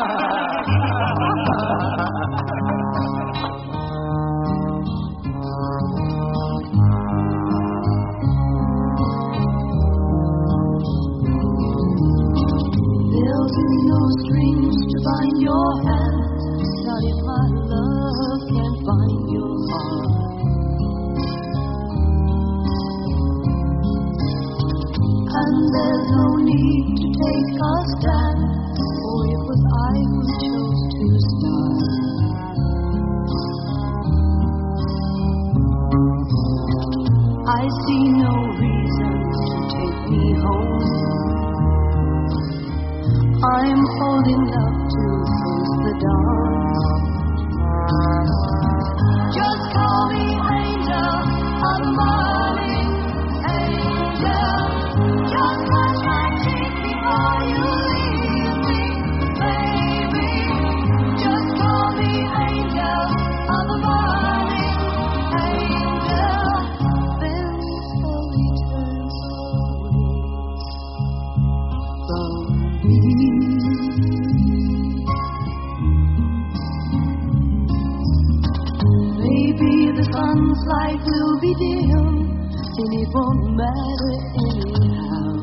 There'll be no strings to bind your hands, not if my love can bind your heart. And there's no need to take a stand, for it was I who chose to start. I see no reason to take me home. I'm old enough to face the dawn. Just call me angel of the morning, angel. Just touch my cheek before you leave me, baby. Just call me angel of the morning, angel. Then slowly turn away from me. Maybe the sun's light will be dim, and it won't matter anyhow.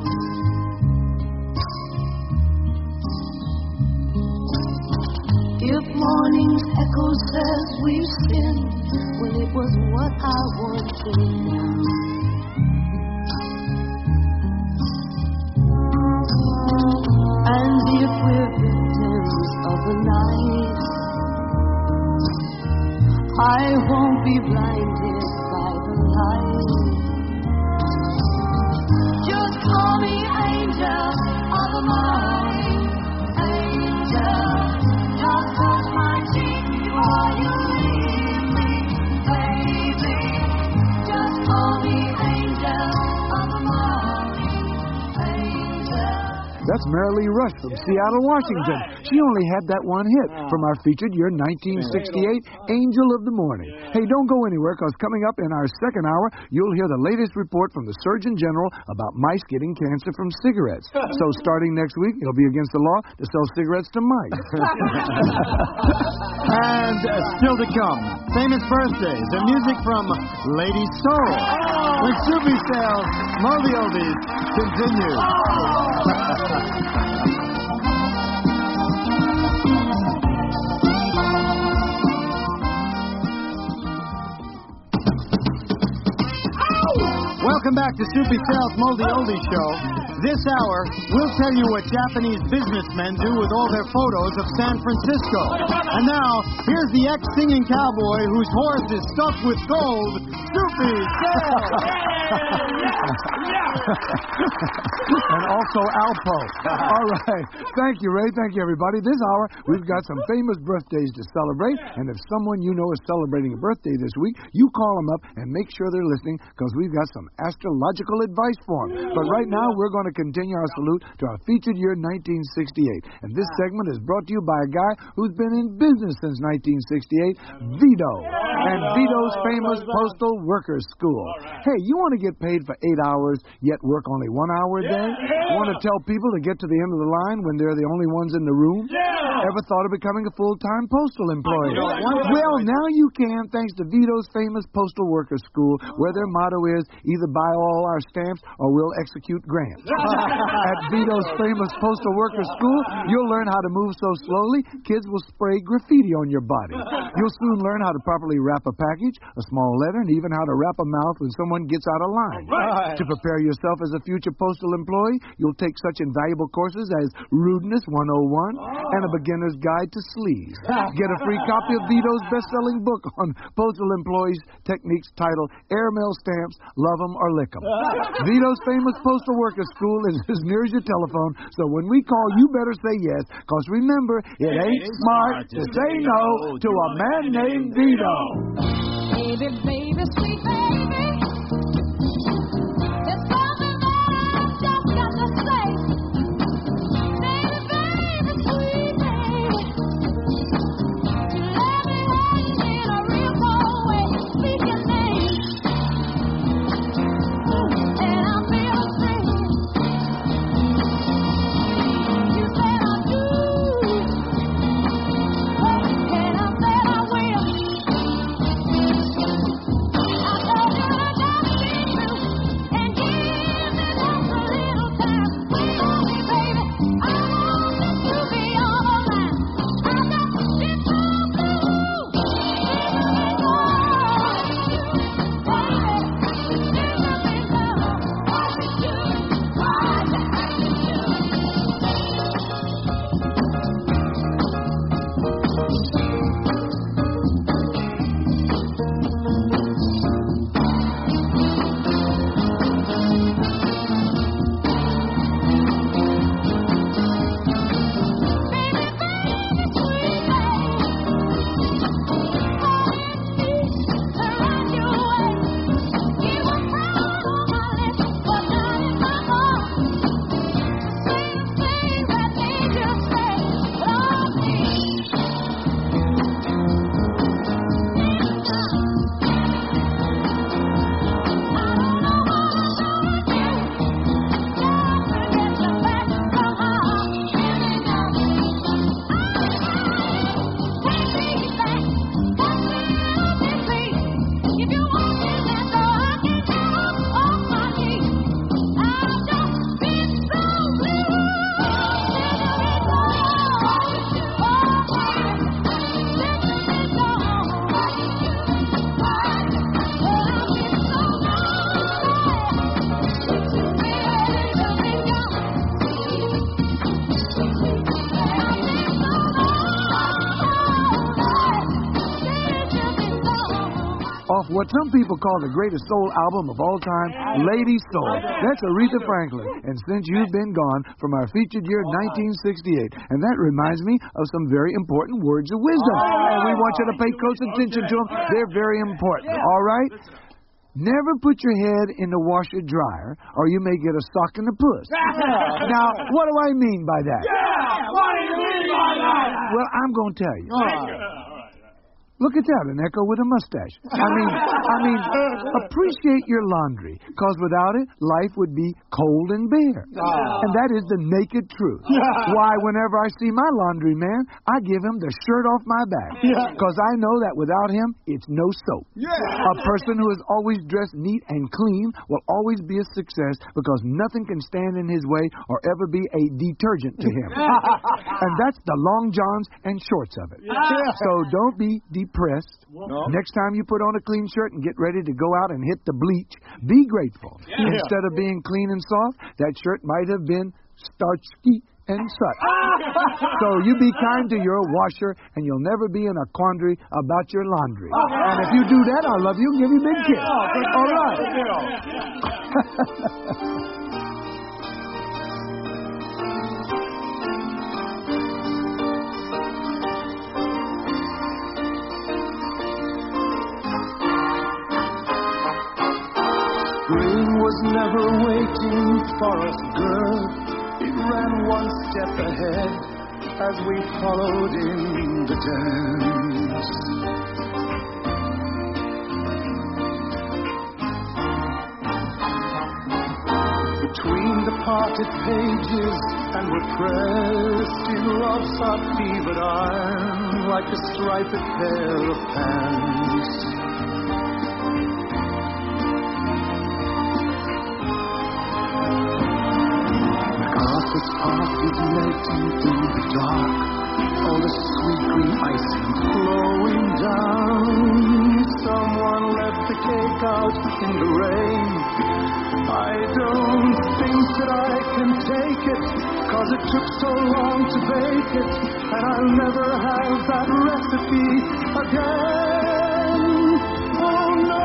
If morning's echo says we've sinned, well, it was what I wanted now. And if we're victims of the night, I won't be blinded by the light. Just call me angel of the morning, angel. Just touch my cheek before you leave me, baby. Just call me angel of the morning, angel. That's Marilee Rush from Seattle, Washington. She only had that one hit from our featured year nineteen sixty-eight, Angel of the Morning. Hey, don't go anywhere, because coming up in our second hour, you'll hear the latest report from the Surgeon General about mice getting cancer from cigarettes. So starting next week, it'll be against the law to sell cigarettes to mice. And uh, still to come, famous birthdays and music from Lady Soul. When Soupy Sales, Moldy Oldies continues. Welcome back to Soupy Sal's Moldy Oldie Show. This hour, we'll tell you what Japanese businessmen do with all their photos of San Francisco. And now, here's the ex-singing cowboy whose horse is stuffed with gold, Soupy Sal. And also Alpo. All right. Thank you, Ray. Thank you, everybody. This hour, we've got some famous birthdays to celebrate. And if someone you know is celebrating a birthday this week, you call them up and make sure they're listening, because we've got some astrological advice for them. But right now, we're going to continue our salute to our featured year nineteen sixty-eight. And this segment is brought to you by a guy who's been in business since nineteen sixty-eight, Vito. And Vito's famous Postal Workers School. Hey, you want to get paid for eight hours, yet work only one hour a day? Want to tell people to get to the end of the line when they're the only ones in the room? Ever thought of becoming a full-time postal employee? Well, now you can, thanks to Vito's famous Postal Workers School, where their motto is either buy all our stamps or we'll execute grants. At Vito's famous Postal Workers School, you'll learn how to move so slowly, kids will spray graffiti on your body. You'll soon learn how to properly wrap a package, a small letter, and even how to wrap a mouth when someone gets out of line. Right. To prepare yourself as a future postal employee, you'll take such invaluable courses as Rudeness one oh one oh. and A Beginner's Guide to Sleaze. Get a free copy of Vito's best-selling book on postal employees' techniques titled Airmail Stamps, Love 'em or Lick 'em. Vito's famous postal worker school is as near as your telephone, so when we call, you better say yes, because remember, it ain't smart to say no to a man named Vito. Baby, baby, sweet baby. There's something that I've just got to say. Baby, baby, sweet baby. You let me hold you in a real cold way. Speak your name. And I feel free. You said I do. And I said I will. Off what some people call the greatest soul album of all time, Lady Soul. That's Aretha Franklin. And Since You've Been Gone from our featured year nineteen sixty-eight. And that reminds me of some very important words of wisdom. And we want you to pay close attention to them. They're very important. All right? Never put your head in the washer dryer, or you may get a sock in the puss. Now, what do I mean by that? Yeah, what do you mean by that? Well, I'm going to tell you. Look at that, an echo with a mustache. I mean, I mean, appreciate your laundry, because without it, life would be cold and bare. Oh. And that is the naked truth. Yeah. Why, whenever I see my laundry man, I give him the shirt off my back. Because I know that without him, it's no soap. Yeah. A person who is always dressed neat and clean will always be a success, because nothing can stand in his way or ever be a detergent to him. And that's the long johns and shorts of it. Yeah. So don't be depressed. No. Next time you put on a clean shirt and get ready to go out and hit the bleach, be grateful. Yeah. Instead of being clean and soft, that shirt might have been starchy and such. So you be kind to your washer, and you'll never be in a quandary about your laundry. And if you do that, I love you and give you a big kiss. All right. Spring was never waiting for us, girl. It ran one step ahead as we followed in the dance. Between the parted pages, and we're pressed in love's hot fevered iron like a striped pair of pants. This park is melting through the dark, all the sweet green icing flowing down. take it, 'cause it took so long to bake it, and I'll never have that recipe again. Oh no.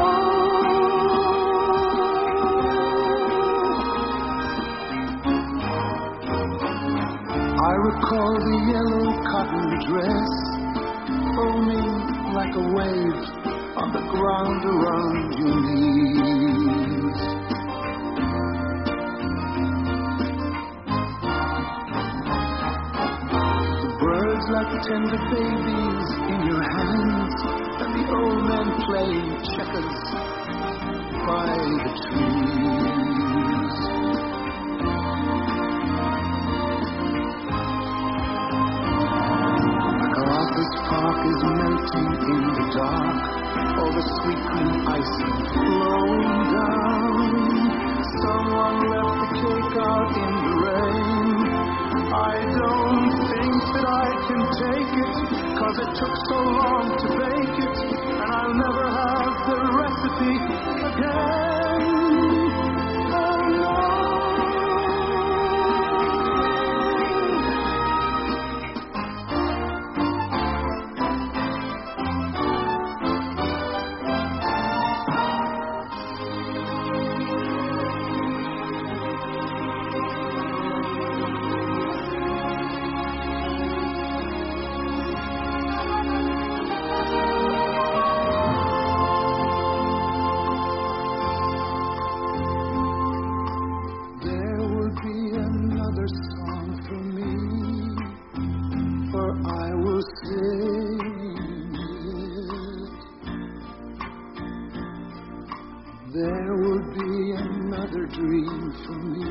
I recall the yellow cotton dress foaming like a wave on the ground around your knees. The birds like tender babies in your hands, and the old men playing checkers by the trees. This park is melting in the dark, all the sweet green icing flowing down. Someone left the cake out in the rain. I don't think that I can take it, 'cause it took so long to bake it, and I'll never have the recipe again. Oh no. There will be another dream for me.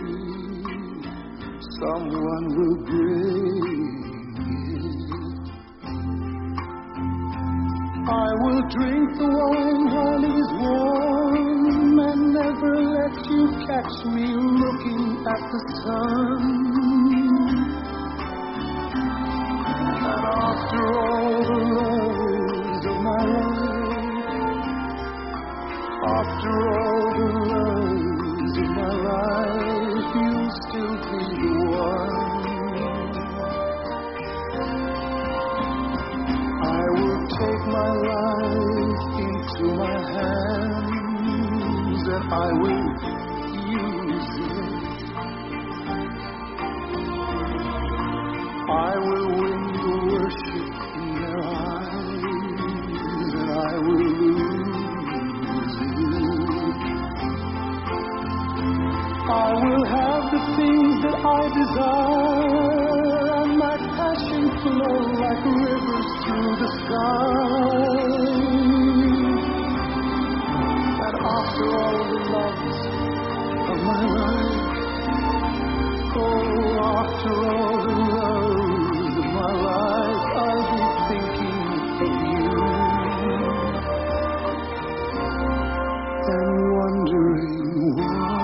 Someone will bring it. I will drink the wine while it is warm, and never let you catch me looking at the sun. And after all the loves of my life, after all the loves of my life, you'll still be the one. I will take my life into my hands, and I will use it. I will win the worship in their eyes, and I will lose it. I will have the things that I desire, and my passion flow like rivers through the sky. And after all the loves of my life, oh, after all the loves of my life, I'll be thinking of you and wondering why.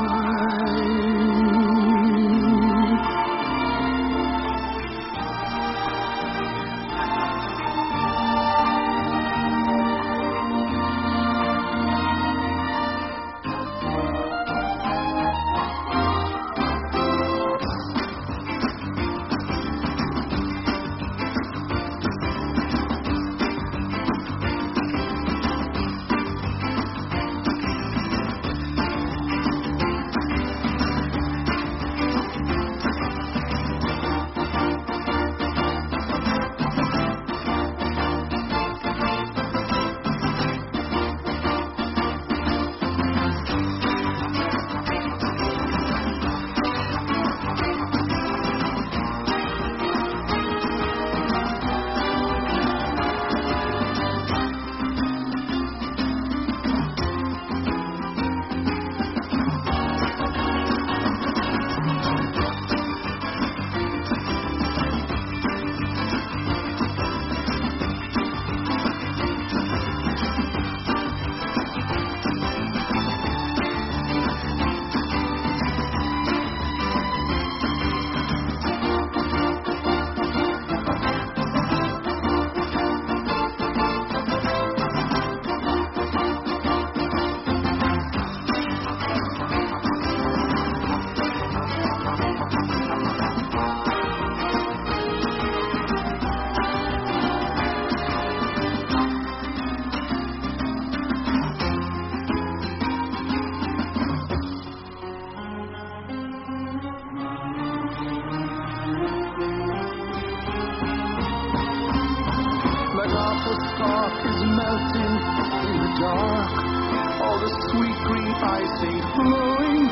flowing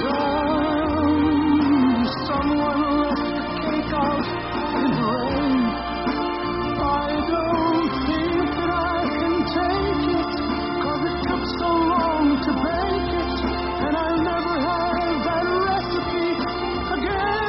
down. Someone left the cake out in the rain. I don't think that I can take it, 'cause it took so long to bake it, and I'll never have that recipe again.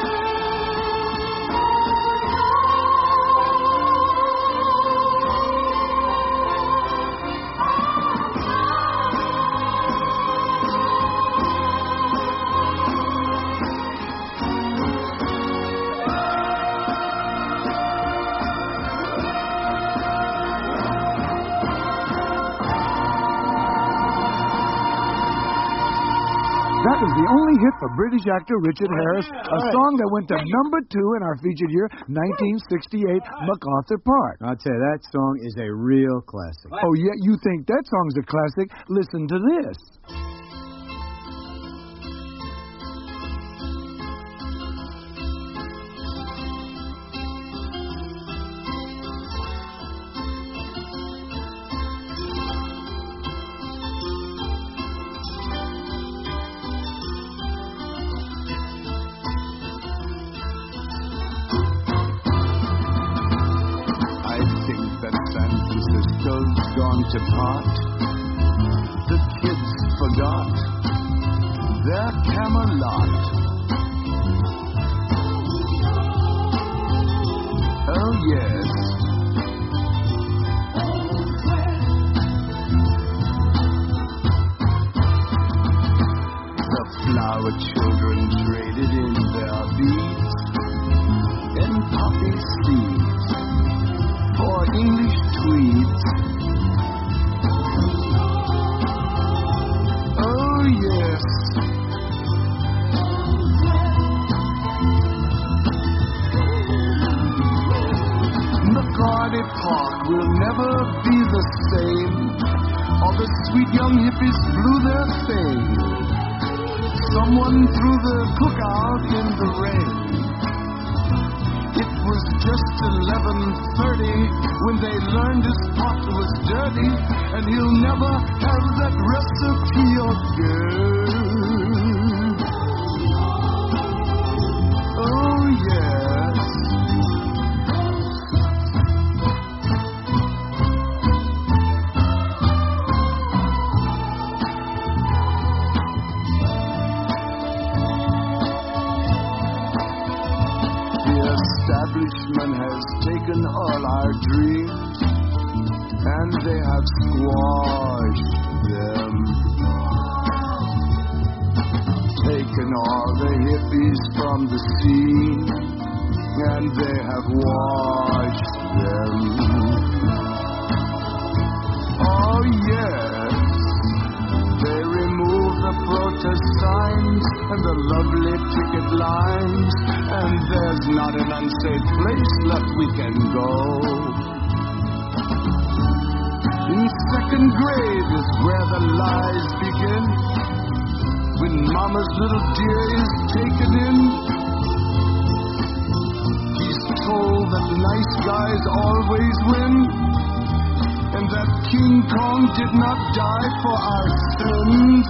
That is the only hit for British actor Richard Harris, a song that went to number two in our featured year, nineteen sixty-eight, MacArthur Park. I'll tell you, that song is a real classic. Oh, yeah, you think that song's a classic? Listen to this. Gone to pot. The kids forgot their Camelot. Oh yes. The flower children traded in their beads and poppy seeds for English tweeds. Yes. McCarty Park will never be the same. All the sweet young hippies blew their fame. Someone threw the cookout in the rain. It was just eleven thirty when they learned his pot was dirty, and he'll never have that recipe again. Oh yes. Establishment has taken all our dreams, and they have squashed them. Taken all the hippies from the scene, and they have washed them. Oh yes, they removed the protest signs and the lovely picket lines, and there's not an unsafe place left we can go. In second grade is where the lies begin, when mama's little dear is taken in. He's told that nice guys always win, and that King Kong did not die for our sins.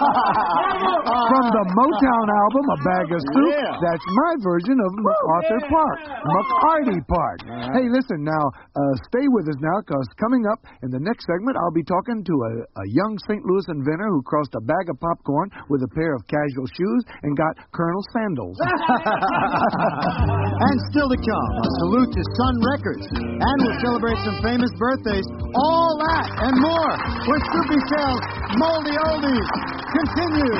From the Motown album, A Bag of Soup, Yeah. that's my version of MacArthur Park, McCarty Park. Hey, listen now, uh, stay with us now, because coming up in the next segment, I'll be talking to a, a young Saint Louis inventor who crossed a bag of popcorn with a pair of casual shoes and got Colonel Sandals. And still to come, a salute to Sun Records. And we'll celebrate some famous birthdays. All that and more with Soupy Sales Moldy Oldies. Continue.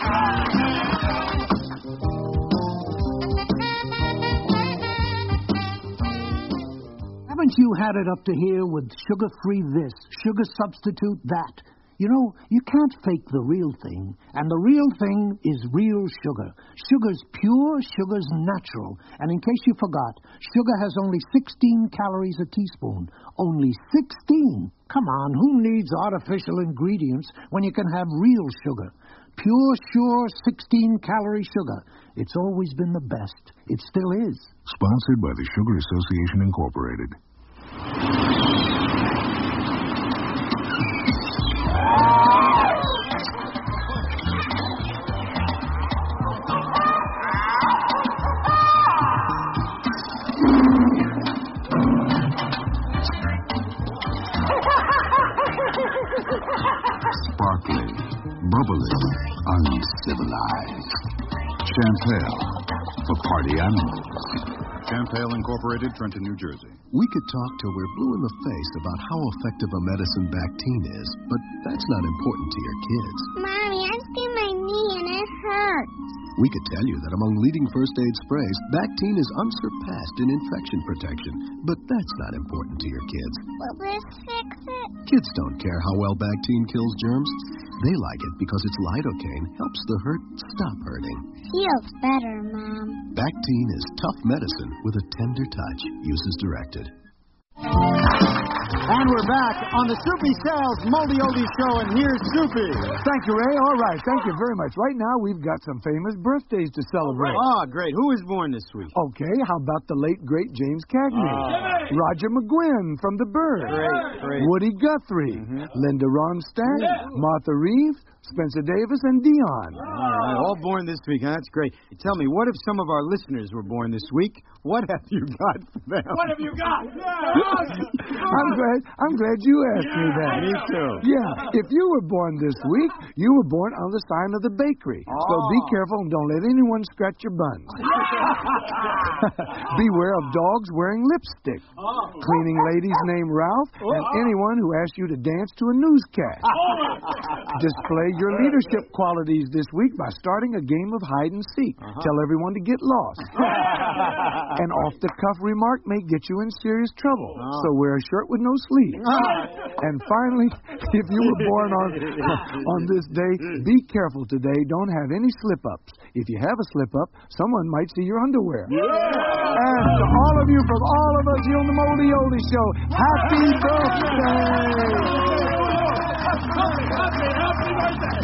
Haven't you had it up to here with sugar-free this, sugar substitute that? You know, you can't fake the real thing, and the real thing is real sugar. Sugar's pure, sugar's natural, and in case you forgot, sugar has only sixteen calories a teaspoon. Only sixteen? Come on, who needs artificial ingredients when you can have real sugar? Pure, sure, sixteen-calorie sugar. It's always been the best. It still is. Sponsored by the Sugar Association, Incorporated. Sparkling, bubbling, uncivilized. Chantel for party animals. Chantel Incorporated, Trenton, New Jersey. We could talk till we're blue in the face about how effective a medicine Bactine is, but that's not important to your kids. Mommy, I skinned my knee and it hurts. We could tell you that among leading first aid sprays, Bactine is unsurpassed in infection protection, but that's not important to your kids. Will this fix it? Kids don't care how well Bactine kills germs. They like it because its lidocaine helps the hurt stop hurting. Feels better, Mom. Bactine is tough medicine with a tender touch. Use as directed. And we're back on the Soupy Sales Moldy Oldies Show, and here's Soupy. Thank you, Ray. All right, thank you very much. Right now, we've got some famous birthdays to celebrate. Oh, great. Who was born this week? Okay, how about the late, great James Cagney? Oh. Roger McGuinn from The Byrds. Great, great. Woody Guthrie. Mm-hmm. Linda Ronstadt. Yeah. Martha Reeves. Spencer Davis and Dion. All right, all born this week. Huh? That's great. Tell me, what if some of our listeners were born this week? What have you got for them? What have you got? I'm glad. I'm glad you asked me that. Me too. Yeah. If you were born this week, you were born on the sign of the bakery. Oh. So be careful and don't let anyone scratch your buns. Beware of dogs wearing lipstick, Oh. cleaning ladies named Ralph, and anyone who asks you to dance to a newscast. Display your leadership qualities this week by starting a game of hide and seek. Uh-huh. Tell everyone to get lost. An off-the-cuff remark may get you in serious trouble, Oh. so wear a shirt with no sleeves. And finally, if you were born on on this day, be careful today. Don't have any slip-ups. If you have a slip-up, someone might see your underwear. Yeah. And to all of you, from all of us here on the Moldy Oldie Show, happy birthday! Happy, happy birthday!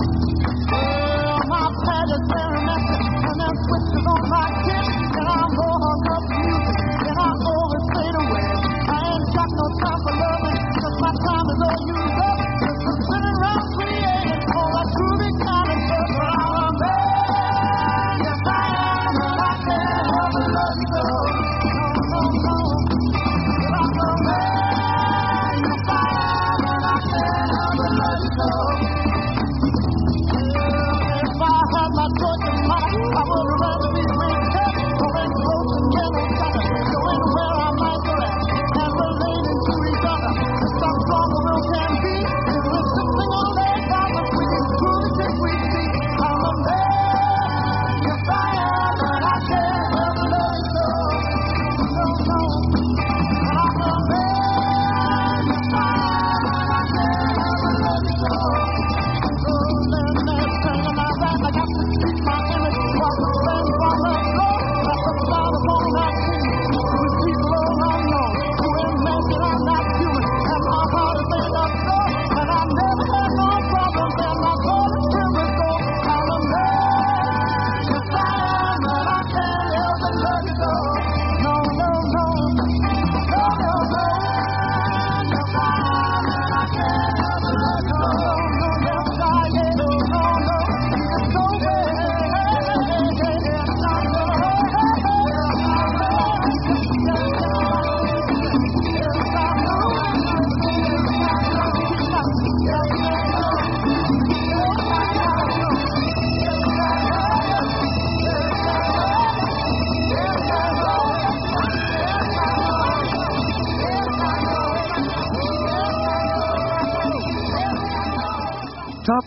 Well, my pad is very messy, and them switches on my kit, and I'm going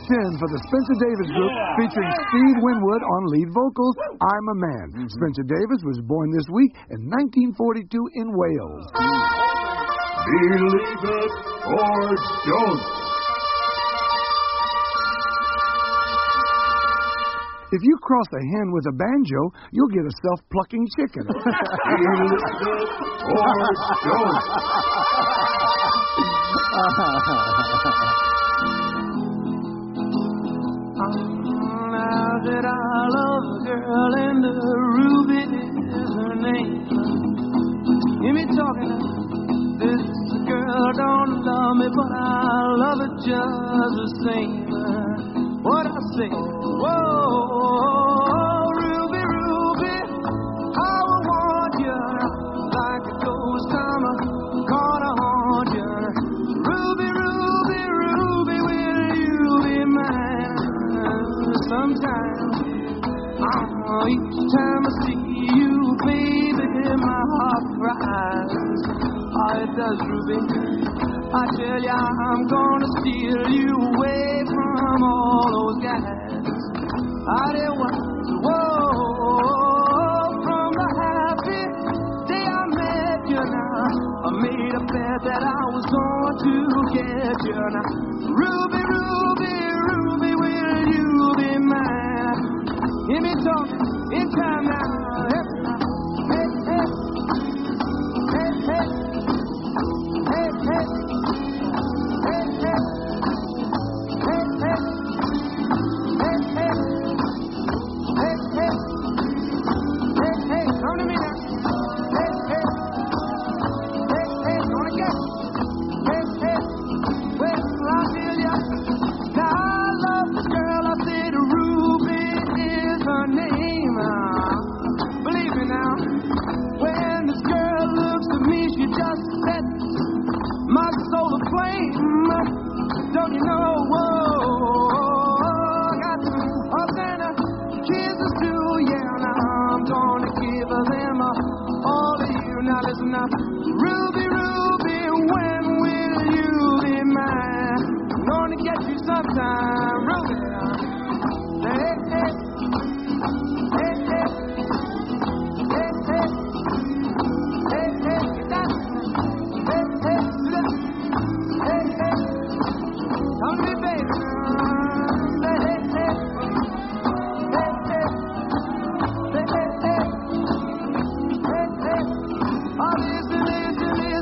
ten for the Spencer Davis Group, featuring Steve Winwood on lead vocals, I'm a Man. Mm-hmm. Spencer Davis was born this week in nineteen forty-two in Wales. Believe it or don't. If you cross a hen with a banjo, you'll get a self-plucking chicken. Believe it or don't. Now that I love a girl and the Ruby is her name. Hear me talking now. This girl don't love me, but I love her just the same. What I say? Whoa, Ruby, Ruby, how I want you, like a ghost I'm gonna haunt you. Ruby, Ruby, Ruby, will you be mine? Sometimes, oh, each time I see you, baby, my heart cries. Oh, it does, Ruby. I tell ya, I'm gonna steal you away from all those guys. I did once, whoa, from the happy day I met you now. I made a bet that I was going to get you now. Ruby, Ruby, Ruby, will you be mine? Hear me talk in time now. Hey, hey, hey, hey, hey, hey, hey. Don't you know, whoa, I got up and a kisses too, yeah, now I'm gonna give them all to you. Now listen up, Ruby, Ruby, when will you be mine? I'm gonna get you sometime, Ruby. Hey, hey, hey, hey, hey, hey, hey, hey, that's, hey, hey, listen, hey, hey. Come to me, baby. Hey, hey, hey. Hey, hey. Hey, hey, hey. Hey, hey. Oh, listen, listen, listen.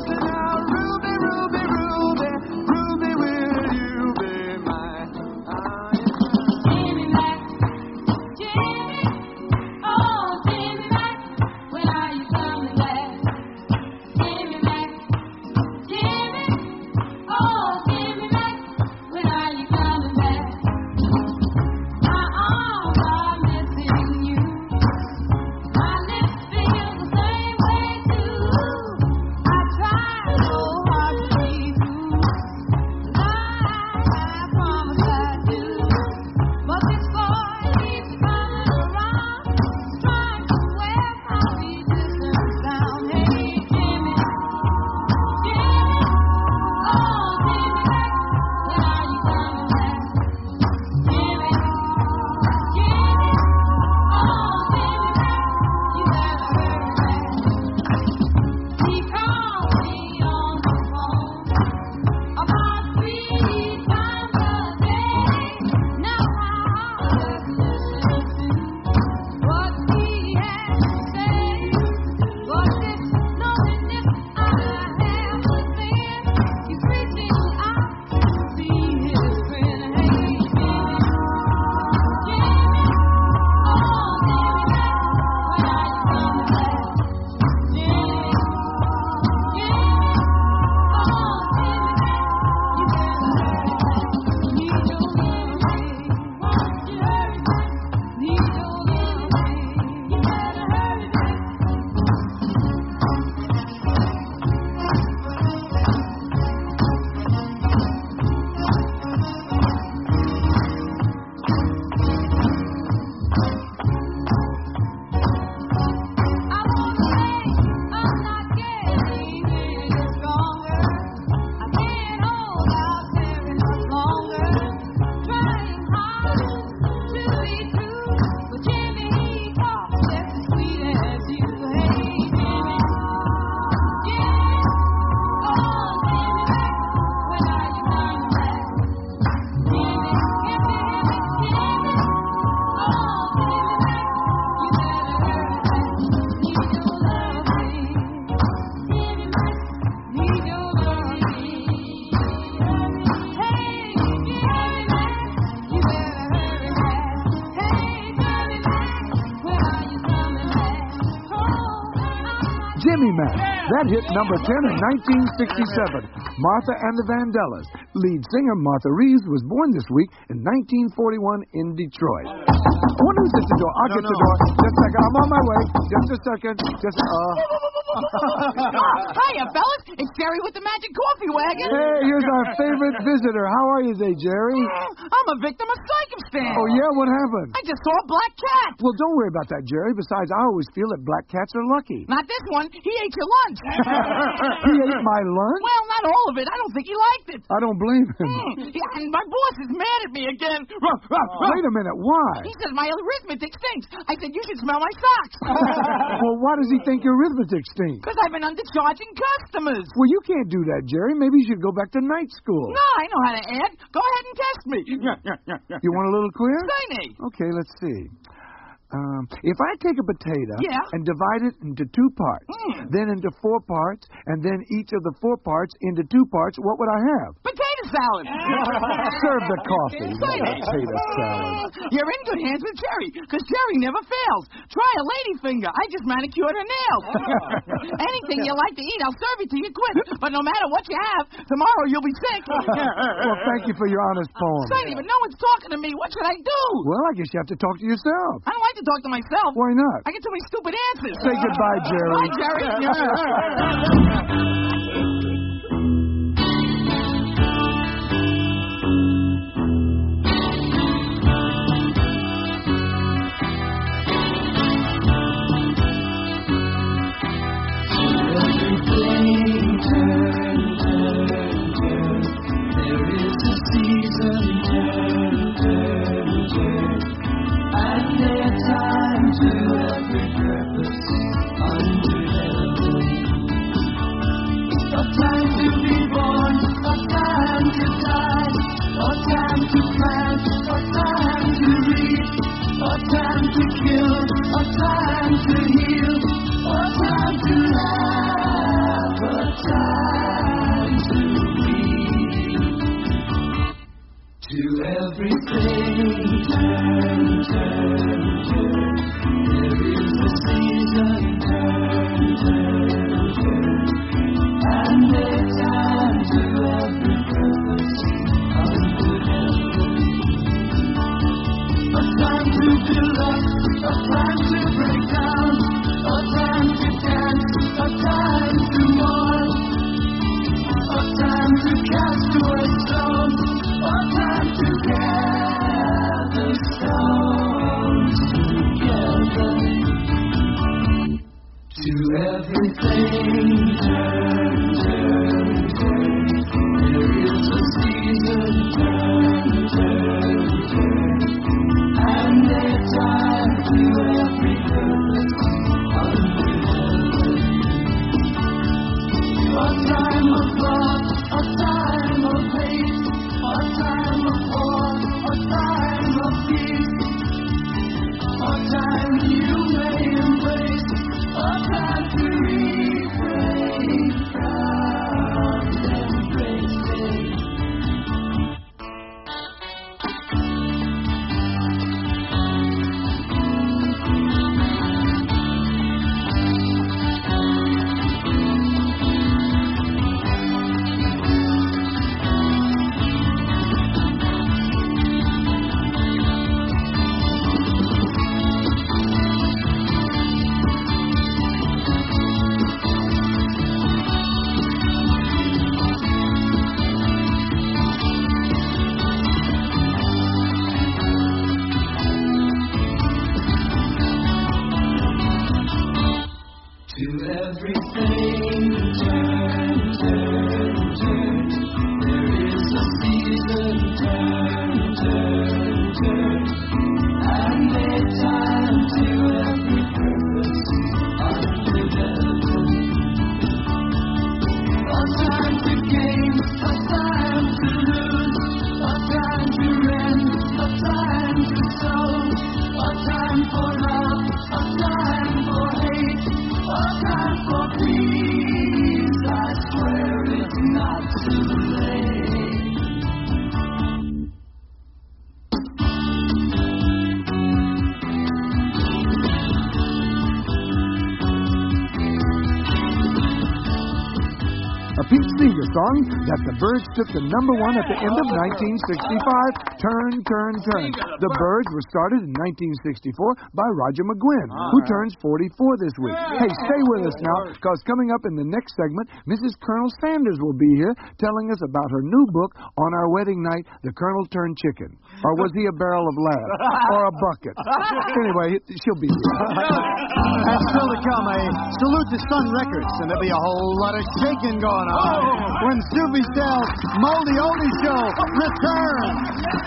Jimmy Man. That hit number ten in nineteen sixty-seven. Martha and the Vandellas. Lead singer Martha Reeves was born this week in nineteen forty-one in Detroit. I wonder who's at the door. I'll No, get no. the door. Just a second. I'm on my way. Just a second. Just, uh... Hiya, fellas. It's Jerry with the magic coffee wagon. Hey, here's our favorite visitor. How are you today, Jerry? I'm a victim of circumstance. Oh, yeah? What happened? I just saw a black cat. Well, don't worry about that, Jerry. Besides, I always feel that black cats are lucky. Not this one. He ate your lunch. He ate my lunch? Well, not all of it. I don't think he liked it. I don't blame him. Mm. Yeah, and my boss is mad at me again. Ruff, ruff, ruff. Wait a minute. Why? He says my arithmetic stinks. I said, you should smell my socks. Well, why does he think your arithmetic stinks? Because I've been undercharging customers. Well, you can't do that, Jerry. Maybe you should go back to night school. No, I know how to add. Go ahead and test me. You want a little quiz? Say me. Okay, let's see. Um, if I take a potato Yeah. and divide it into two parts, Mm. then into four parts, and then each of the four parts into two parts, what would I have? Potato salad. Serve the coffee. Say me. Potato salad. You're in good hands with Jerry, because Jerry never fails. Try a lady finger. I just manicured her nails. Anything you like to eat, I'll serve it to you quick. But no matter what you have, tomorrow you'll be sick. Well, thank you for your honest poem. Say me, but no one's talking to me. What should I do? Well, I guess you have to talk to yourself. I don't like to talk to myself. Why not? I get too many stupid answers. Say goodbye, Jerry. Bye, Jerry. Pete Seeger song that the Byrds took the number one at the end of nineteen sixty-five, Turn, Turn, Turn. The Byrds were started in nineteen sixty-four by Roger McGuinn, who turns forty-four this week. Hey, stay with us now, because coming up in the next segment, Missus Colonel Sanders will be here telling us about her new book on our wedding night, The Colonel Turned Chicken. Or was he a barrel of laughs? Or a bucket? Anyway, she'll be here. And still to come, a salute to Sun Records, and there'll be a whole lot of shaking going on when Soupy Sal's Moldy Oldie Show returns.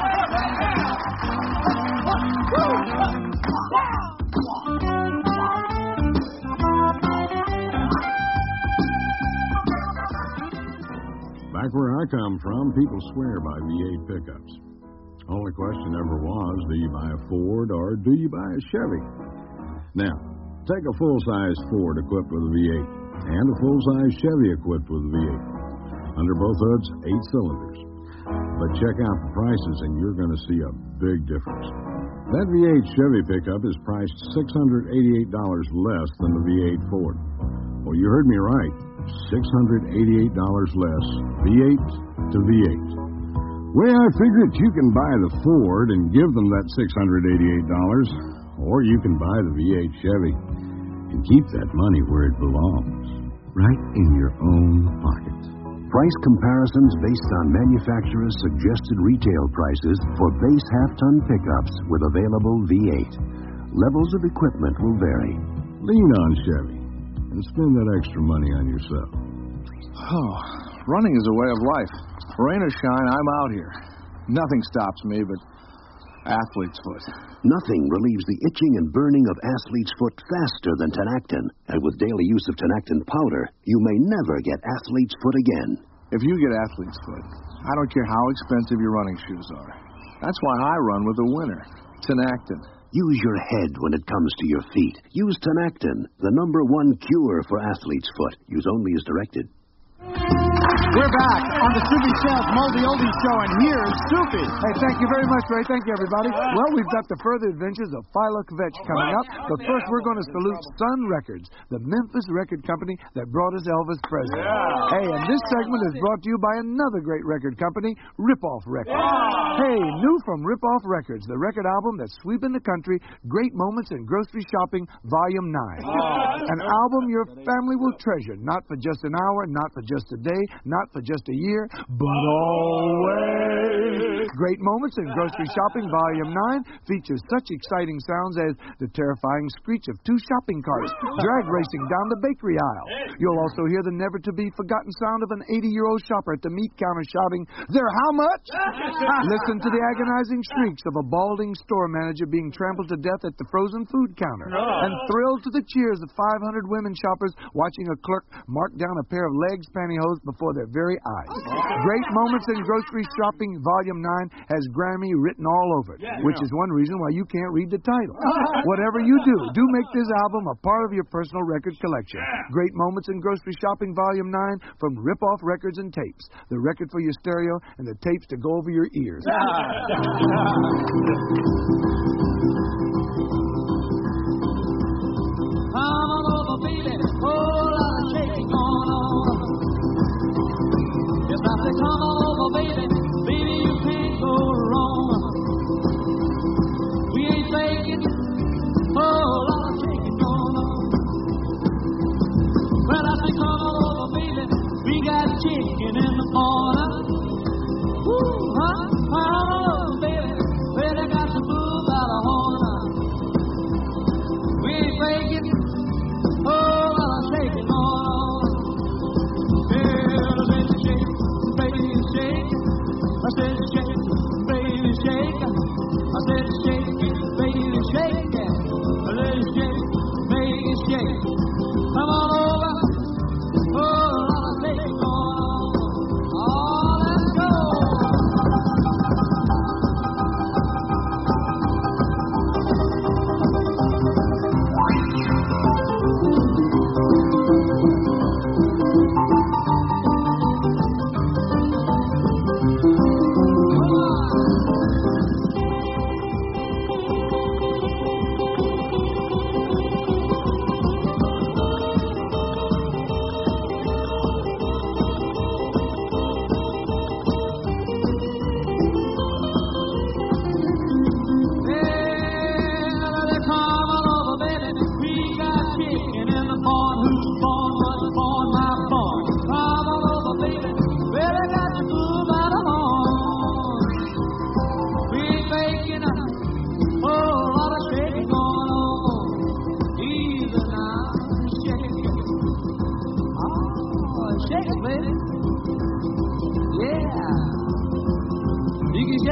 Back where I come from, people swear by V eight pickups. Only question ever was, do you buy a Ford or do you buy a Chevy? Now, take a full-size Ford equipped with a V eight and a full-size Chevy equipped with a V eight. Under both hoods, eight cylinders. But check out the prices and you're going to see a big difference. That V eight Chevy pickup is priced six hundred eighty-eight dollars less than the V eight Ford. Well, you heard me right. six hundred eighty-eight dollars less, V eight to V eight. Well, I figure that you can buy the Ford and give them that six hundred eighty-eight dollars, or you can buy the V eight Chevy and keep that money where it belongs, right in your own pocket. Price comparisons based on manufacturer's suggested retail prices for base half-ton pickups with available V eight. Levels of equipment will vary. Lean on Chevy and spend that extra money on yourself. Oh, running is a way of life. Rain or shine, I'm out here. Nothing stops me but athlete's foot. Nothing relieves the itching and burning of athlete's foot faster than Tenactin. And with daily use of Tenactin powder, you may never get athlete's foot again. If you get athlete's foot, I don't care how expensive your running shoes are. That's why I run with a winner, Tenactin. Use your head when it comes to your feet. Use Tenactin, the number one cure for athlete's foot. Use only as directed. We're back on the Soupy Sal's Moldy Oldie Show, and here's Soupy. Hey, thank you very much, Ray. Thank you, everybody. Well, we've got the further adventures of Philo Kvetch coming up, but first we're going to salute Sun Records, the Memphis record company that brought us Elvis Presley. Yeah. Hey, and this segment is brought to you by another great record company, Rip-Off Records. Yeah. Hey, new from Rip-Off Records, the record album that's sweeping the country, Great Moments in Grocery Shopping, Volume nine. Oh. An album your family will treasure, not for just an hour, not for just a day, not for just a year, but always. Great Moments in Grocery Shopping, Volume nine features such exciting sounds as the terrifying screech of two shopping carts drag racing down the bakery aisle. You'll also hear the never-to-be-forgotten sound of an eighty-year-old shopper at the meat counter shouting, "They're how much?" Listen to the agonizing shrieks of a balding store manager being trampled to death at the frozen food counter. And thrill to the cheers of five hundred women shoppers watching a clerk mark down a pair of legs pantyhose before their very eyes. Great Moments in Grocery Shopping, Volume nine has Grammy written all over it, which is one reason why you can't read the title. Whatever you do, do make this album a part of your personal record collection. Great Moments in Grocery Shopping, Volume nine from Rip-Off Records and Tapes. The record for your stereo and the tapes to go over your ears. Come on over, baby. Whole lot of shaking going on. Just have to come on over, baby. Baby, you can't go wrong. We ain't faking. Whole lot of shaking going on. Well, I say come on over, baby. We got chicken in the corner. Woo, huh? Come on over, baby. Well, I got the blues out of horn. We ain't faking. Oh, well, I'm shaking on. Yeah, baby, shake, baby, shake. I said, shake, baby, shake. I said, shake, baby, shake. I said, shake, baby, shake. Come on over. Oh, well, I'm shaking on. Oh,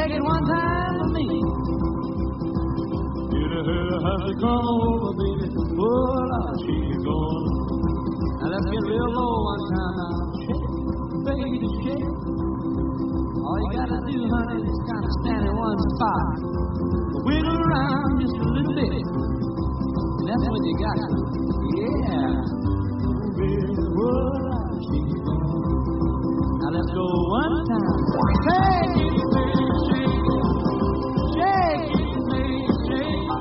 shake it one time for me. You know how to come over, baby. Oh, Lord, she's gone. Now let's get real low one time now. Shake it, baby, shake it. All you gotta do, honey, is kind of stand in one spot. Wiggle around just a little bit. That's what you got to. Yeah. Baby, oh, Lord, she's gone. Now let's go one time. Shake it, baby, shake it. Shake it, baby, shake it.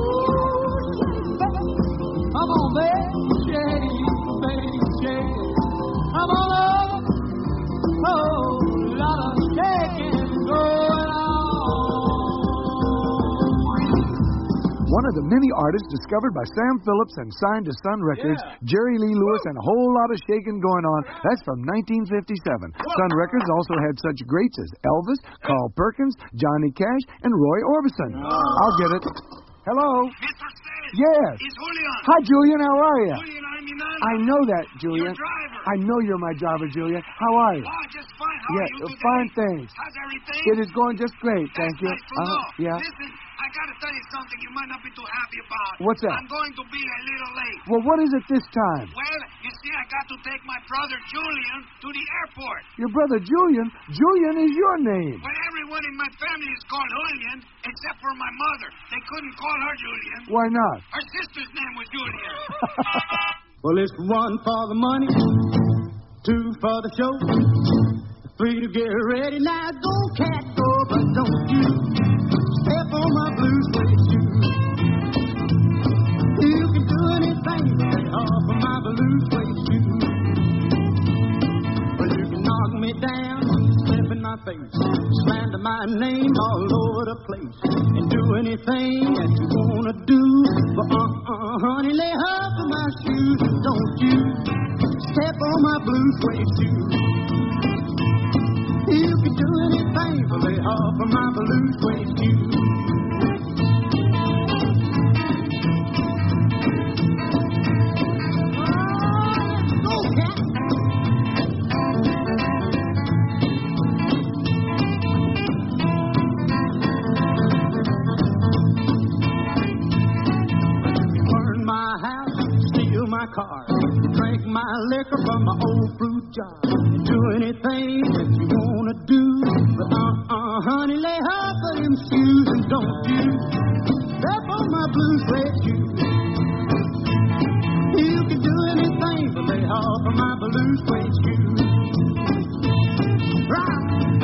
Come on, baby, shake it, baby, shake it. Come on up. Oh, lot of shaking going on. One of the many artists discovered by Sam Phillips and signed to Sun Records, yeah. Jerry Lee Lewis, and a whole lot of shaking going on. That's from nineteen fifty-seven. Sun Records also had such greats as Elvis, Carl Perkins, Johnny Cash, and Roy Orbison. Oh. I'll get it. Hello? Mister Stanley. Yes. It's Julian. Hi, Julian. How are you? Julian, I'm Inanna. I know that, Julian. Your driver. I know you're my driver, Julian. How are you? Oh, just fine. How yeah, are you today? Fine, thanks. How's everything? It is going just great, That's thank you. Nice to Uh-huh. know. Yeah. Listen, I got to tell you something you might not be too happy about. What's that? I'm going to be a little late. Well, what is it this time? Well, you see, I got to take my brother Julian to the airport. Your brother Julian? Julian is your name. Well, everyone in my family is called Julian, except for my mother. They couldn't call her Julian. Why not? Her sister's name was Julian. Well, it's one for the money, two for the show, three to get ready. Now go, cat, go, but don't you step on my blue suede shoe. You can do anything but off of my blue suede shoe. Well, you can knock me down, step in my face, slander my name all over the place, and do anything that you wanna do. But uh-uh, honey, lay off of my shoes and don't you step on my blue suede shoe. You can do anything but lay off of my blue suede shoe. Car, drink my liquor from my old fruit jar, do anything that you wanna do, but uh-uh, honey, lay off of them shoes and don't you step on my blue suede shoes. You can do anything but lay off of my blue suede shoes. Right.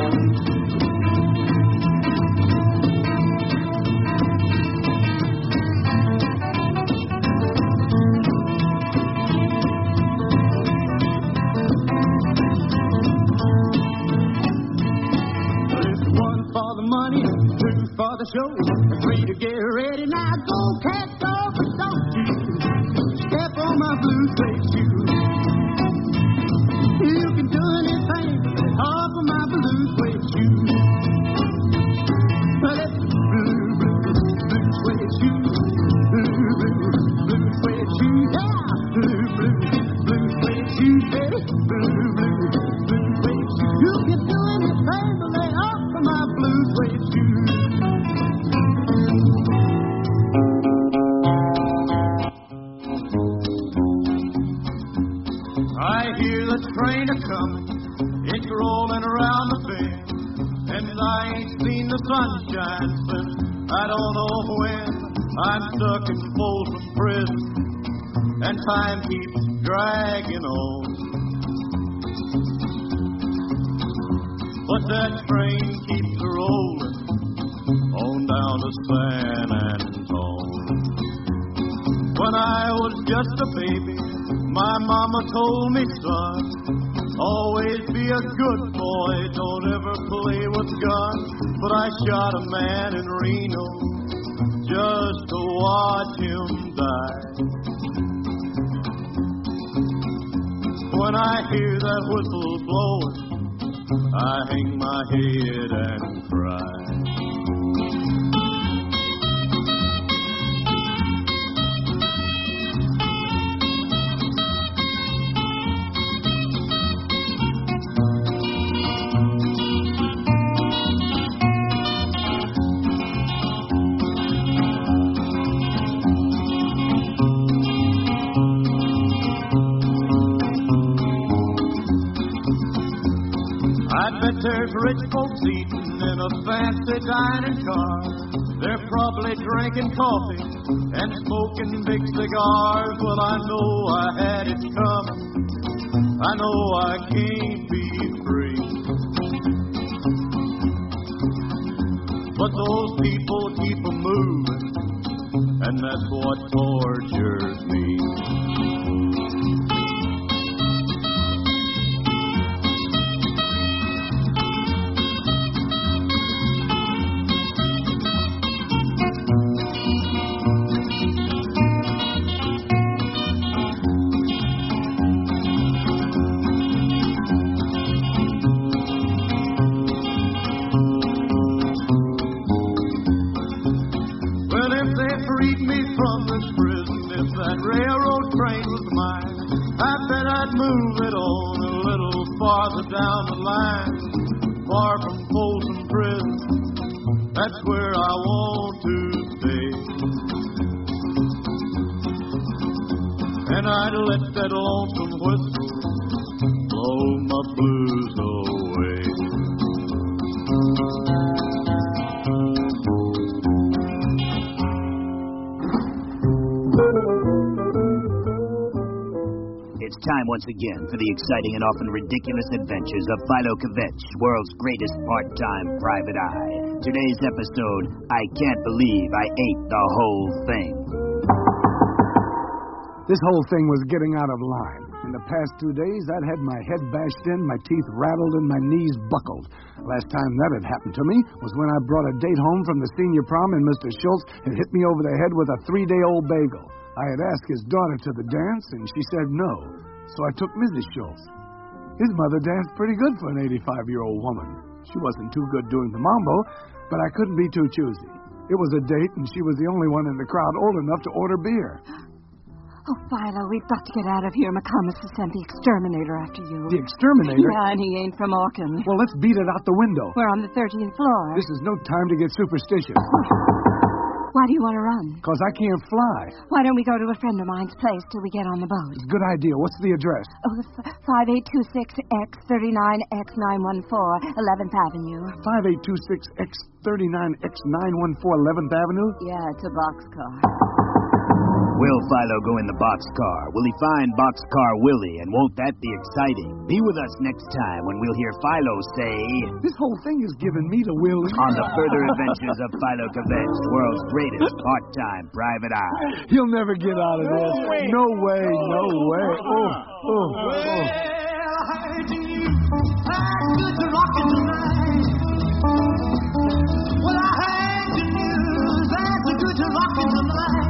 For the show, three to get ready. Now go, cat, go, but don't you step on my blue suede shoe. You can do anything off of my blue suede shoe. But it's blue, blue, blue suede shoe. Blue, blue, blue suede shoe. Yeah, blue, blue, blue suede shoe, baby. Blue, blue, blue suede shoe. You can do anything but lay off of my blue suede shoe. Train a coming, it's rolling around the bend, and I ain't seen the sunshine since I don't know when. I'm stuck in Folsom Prison, and time keeps dragging on. But that train keeps rolling on down to San Antone. When I was just a baby, my mama told me, son, always be a good boy, don't ever play with guns. But I shot a man in Reno just to watch him die. When I hear that whistle blowing, I hang my head and cry. there's rich folks eating in a fancy dining car. They're probably drinking coffee and smoking big cigars. Well, I know I had it coming. I know I can't be free. But those people keep a moving, and that's what tortures me. Move it on a little farther down the line, far from Folsom Prison. That's where I want to stay. And I'd let that lonesome whistle blow my blues away. It's time once again for the exciting and often ridiculous adventures of Philo Kvetch, world's greatest part-time private eye. Today's episode, I Can't Believe I Ate the Whole Thing. This whole thing was getting out of line. In the past two days, I'd had my head bashed in, my teeth rattled, and my knees buckled. Last time that had happened to me was when I brought a date home from the senior prom and Mister Schultz had hit me over the head with a three-day-old bagel. I had asked his daughter to the dance, and she said no. So I took Missus Schultz. His mother danced pretty good for an eighty-five-year-old woman. She wasn't too good doing the mambo, but I couldn't be too choosy. It was a date, and she was the only one in the crowd old enough to order beer. Oh, Philo, we've got to get out of here. McComas has sent the exterminator after you. The exterminator? Yeah, and he ain't from Orkin. Well, let's beat it out the window. We're on the thirteenth floor. This is no time to get superstitious. Why do you want to run? Because I can't fly. Why don't we go to a friend of mine's place till we get on the boat? Good idea. What's the address? Oh, the five eight two six X thirty-nine X nine one four, eleventh Avenue. five eight two six X thirty-nine X nine one four, eleventh Avenue? Yeah, it's a boxcar. Will Philo go in the boxcar? Will he find Boxcar Willie? And won't that be exciting? Be with us next time when we'll hear Philo say... This whole thing is giving me the willy. On the further adventures of Philo Kvetch, world's greatest part-time private eye. He'll never get out of this. No way, no way. Oh, oh, oh. Well, I heard you. I'm good to rockin' tonight. Well, I heard the news. That's good to rockin' tonight.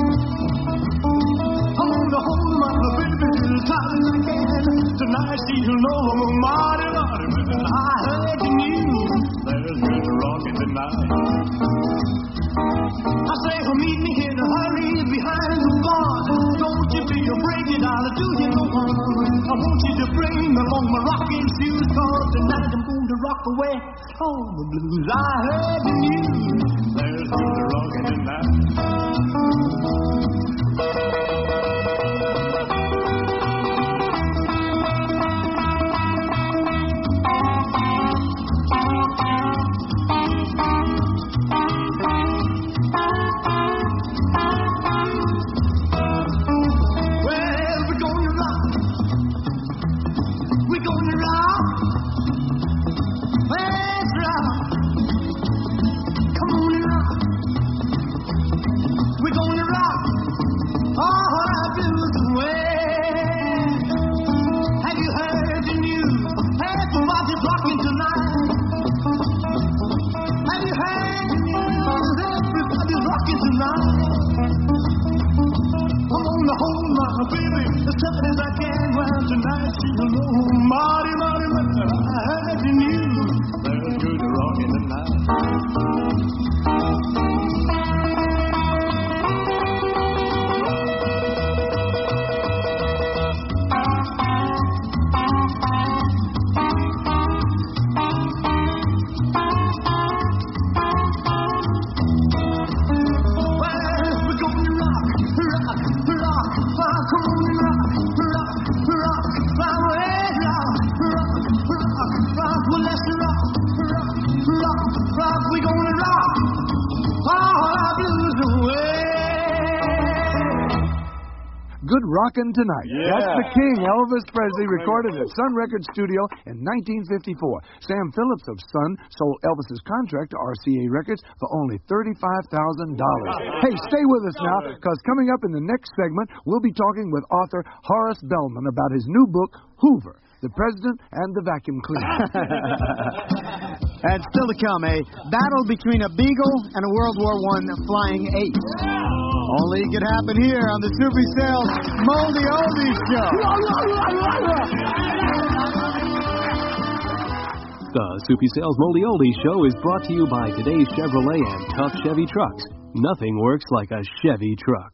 I'm gonna hold my baby as tight as I can. Tonight she'll know I'm a mighty, mighty man. I heard the news. There's good to rockin' tonight. I say, oh, meet me in a hurry behind the bar. Don't you be afraid that I'll do you no harm. I want you to bring along my rocking shoes, cause tonight I'm going to rock away all the blues. I heard the news. There's good to rockin' tonight. Rockin' Tonight. Yeah. That's the king, Elvis Presley, recorded at Sun Records Studio in nineteen fifty-four. Sam Phillips of Sun sold Elvis's contract to R C A Records for only thirty-five thousand dollars. Hey, stay with us now, because coming up in the next segment, we'll be talking with author Horace Bellman about his new book, Hoover, the President and the Vacuum Cleaner. And still to come, a battle between a Beagle and a World War One flying ace. Only it could happen here on the Soupy Sales Moldy Oldies Show. The Soupy Sales Moldy Oldies Show is brought to you by today's Chevrolet and Tough Chevy trucks. Nothing works like a Chevy truck.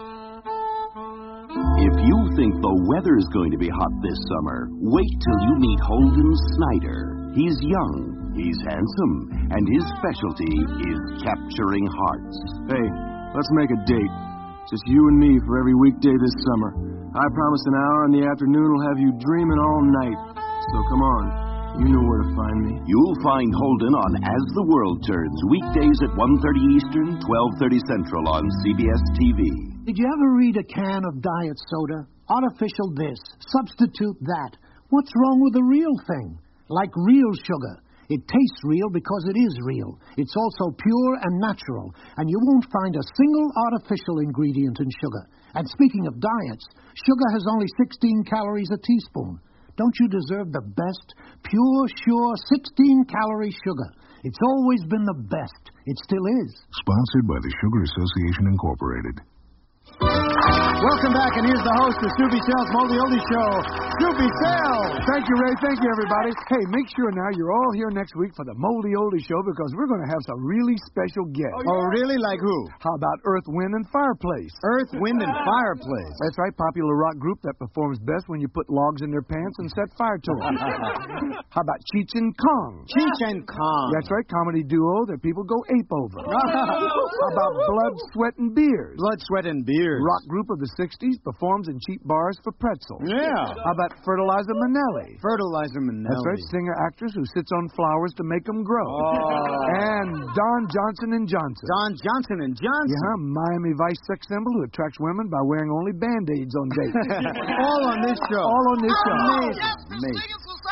If you think the weather's going to be hot this summer, wait till you meet Holden Snyder. He's young, he's handsome, and his specialty is capturing hearts. Hey, let's make a date. Just you and me for every weekday this summer. I promise an hour in the afternoon will have you dreaming all night. So come on, you know where to find me. You'll find Holden on As the World Turns, weekdays at one thirty Eastern, twelve thirty Central on C B S T V. Did you ever read a can of diet soda? Artificial this, substitute that. What's wrong with the real thing? Like real sugar. It tastes real because it is real. It's also pure and natural, and you won't find a single artificial ingredient in sugar. And speaking of diets, sugar has only sixteen calories a teaspoon. Don't you deserve the best, pure, sure, sixteen-calorie sugar? It's always been the best. It still is. Sponsored by the Sugar Association, Incorporated. Welcome back, and here's the host of Soupy Sales Moldy Oldie Show, Soupy Sales. Thank you, Ray. Thank you, everybody. Hey, make sure now you're all here next week for the Moldy Oldie Show, because we're going to have some really special guests. Oh, really? Like who? How about Earth, Wind, and Fireplace? Earth, Wind, and Fireplace. That's right, popular rock group that performs best when you put logs in their pants and set fire to them. How about Cheech and Kong? Cheech and Kong. That's right, comedy duo that people go ape over. How about Blood, Sweat, and Beers? Blood, Sweat, and Beers. Rock group of the sixties performs in cheap bars for pretzels. Yeah. How about Fertilizer Minnelli? Fertilizer Minnelli. That's right, singer-actress who sits on flowers to make them grow. Oh. And Don Johnson and Johnson. Don Johnson and Johnson. Yeah, Miami Vice sex symbol who attracts women by wearing only Band-Aids on dates. All on this show. All on this show. Amazing. Amazing.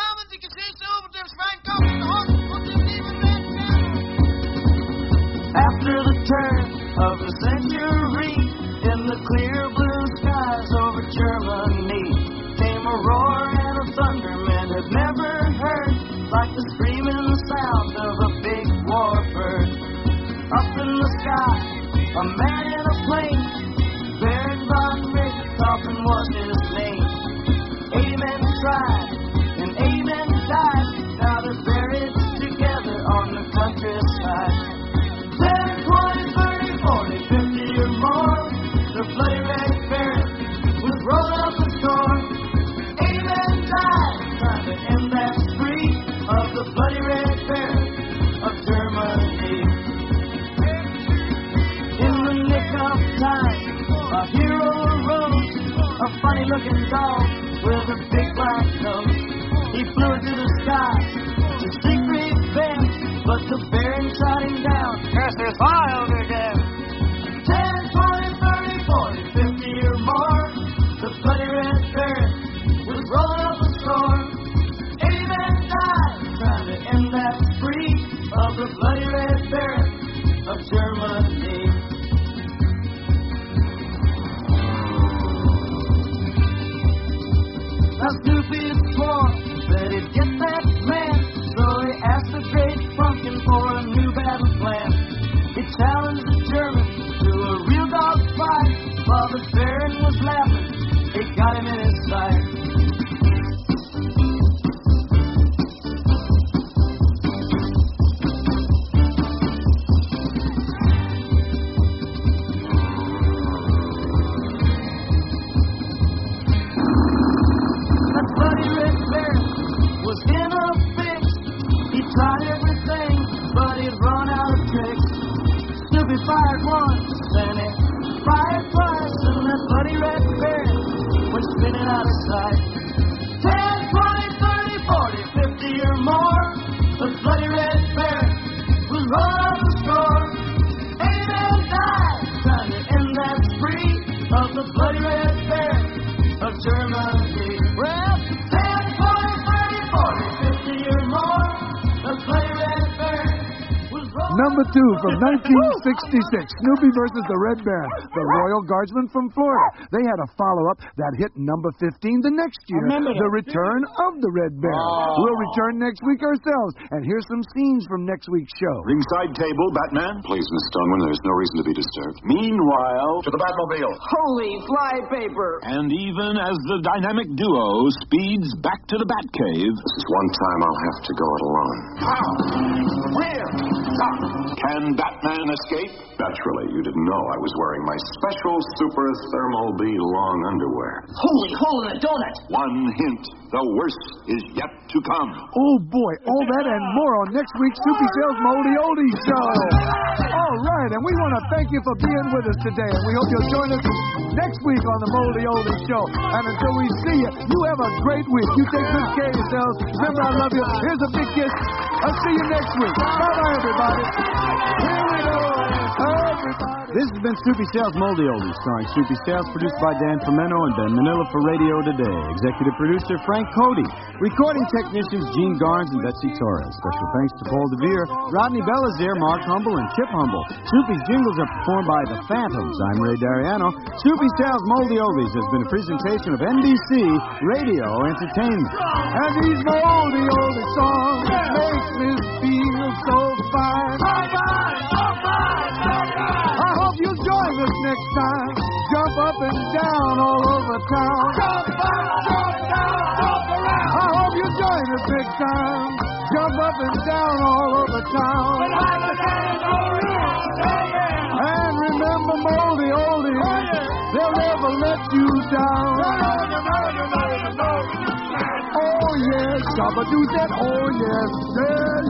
After the turn of the century, in the clear blue skies over Germany, came a roar and a thunder men had never heard, like the screaming sound of a big warbird. Up in the sky, a man in a plane, Baron von Richthofen was his name. Eighty men tried, and eighty men died, now they're buried together on the countryside. ten, twenty, thirty, forty, fifty or more, the bloody red ferret was rolled up a score. Eighty men died trying to end that spree of the bloody red ferret of Germany. In the nick of time, a hero arose, a funny-looking dog with a big black nose. He flew to the sky to seek revenge, but the Baron shot him down. Curses filed again. ten, twenty, thirty, forty, fifty or more, the bloody red ferret was rolling up a score. Eighty men died trying to end that spree of the bloody red ferret of Germany. Now Snoopy swore that he'd get that man, so he asked the great pumpkin for a new battle plan. He challenged the Germans to a real dog fight, while the Baron was laughing. He got him in his sight. Fired once, then it fired twice, and that bloody red ferret went spinning out of sight. number two from nineteen sixty-six, Snoopy versus the Red Baron, the Royal Guardsmen from Florida. They had a follow-up that hit number fifteen the next year, The Return of the Red Baron. Oh. We'll return next week ourselves, and here's some scenes from next week's show. Ringside table, Batman. Please, Miss Stoneman, there's no reason to be disturbed. Meanwhile, to the Batmobile. Holy flypaper. And even as the dynamic duo speeds back to the Batcave. This is one time I'll have to go it alone. How? Where? How? Can Batman escape? Naturally, you didn't know I was wearing my special Super Thermal B long underwear. Holy hole in a donut. One hint. The worst is yet to come. Oh, boy, all that and more on next week's Soupy Sales Moldy Oldie Show. All right, and we want to thank you for being with us today, and we hope you'll join us next week on the Moldy Oldie Show. And until we see you, you have a great week. You take good care of yourselves. Remember, I love you. Here's a big kiss. I'll see you next week. Bye-bye, everybody. Here we go. Everybody. This has been Soupy Sales Moldy Oldies, starring Soupy Sales, produced by Dan Fomeno and Ben Manila for Radio Today. Executive producer Frank Cody. Recording technicians Gene Garnes and Betsy Torres. Special thanks to Paul DeVere, Rodney Belizaire, Mark Humble, and Chip Humble. Soupy's jingles are performed by The Phantoms. I'm Ray Dariano. Soupy Sales Moldy Oldies has been a presentation of N B C Radio Entertainment. And these moldy oldie songs makes me feel so fine. I hope you'll join us next time. Jump up and down all over town. Jump up, jump down, jump around. I hope you'll join us next time. Jump up and down all over town. And remember, moldy oldies, they'll never let you down. Oh yes, Shabba do that. Oh yes, yes.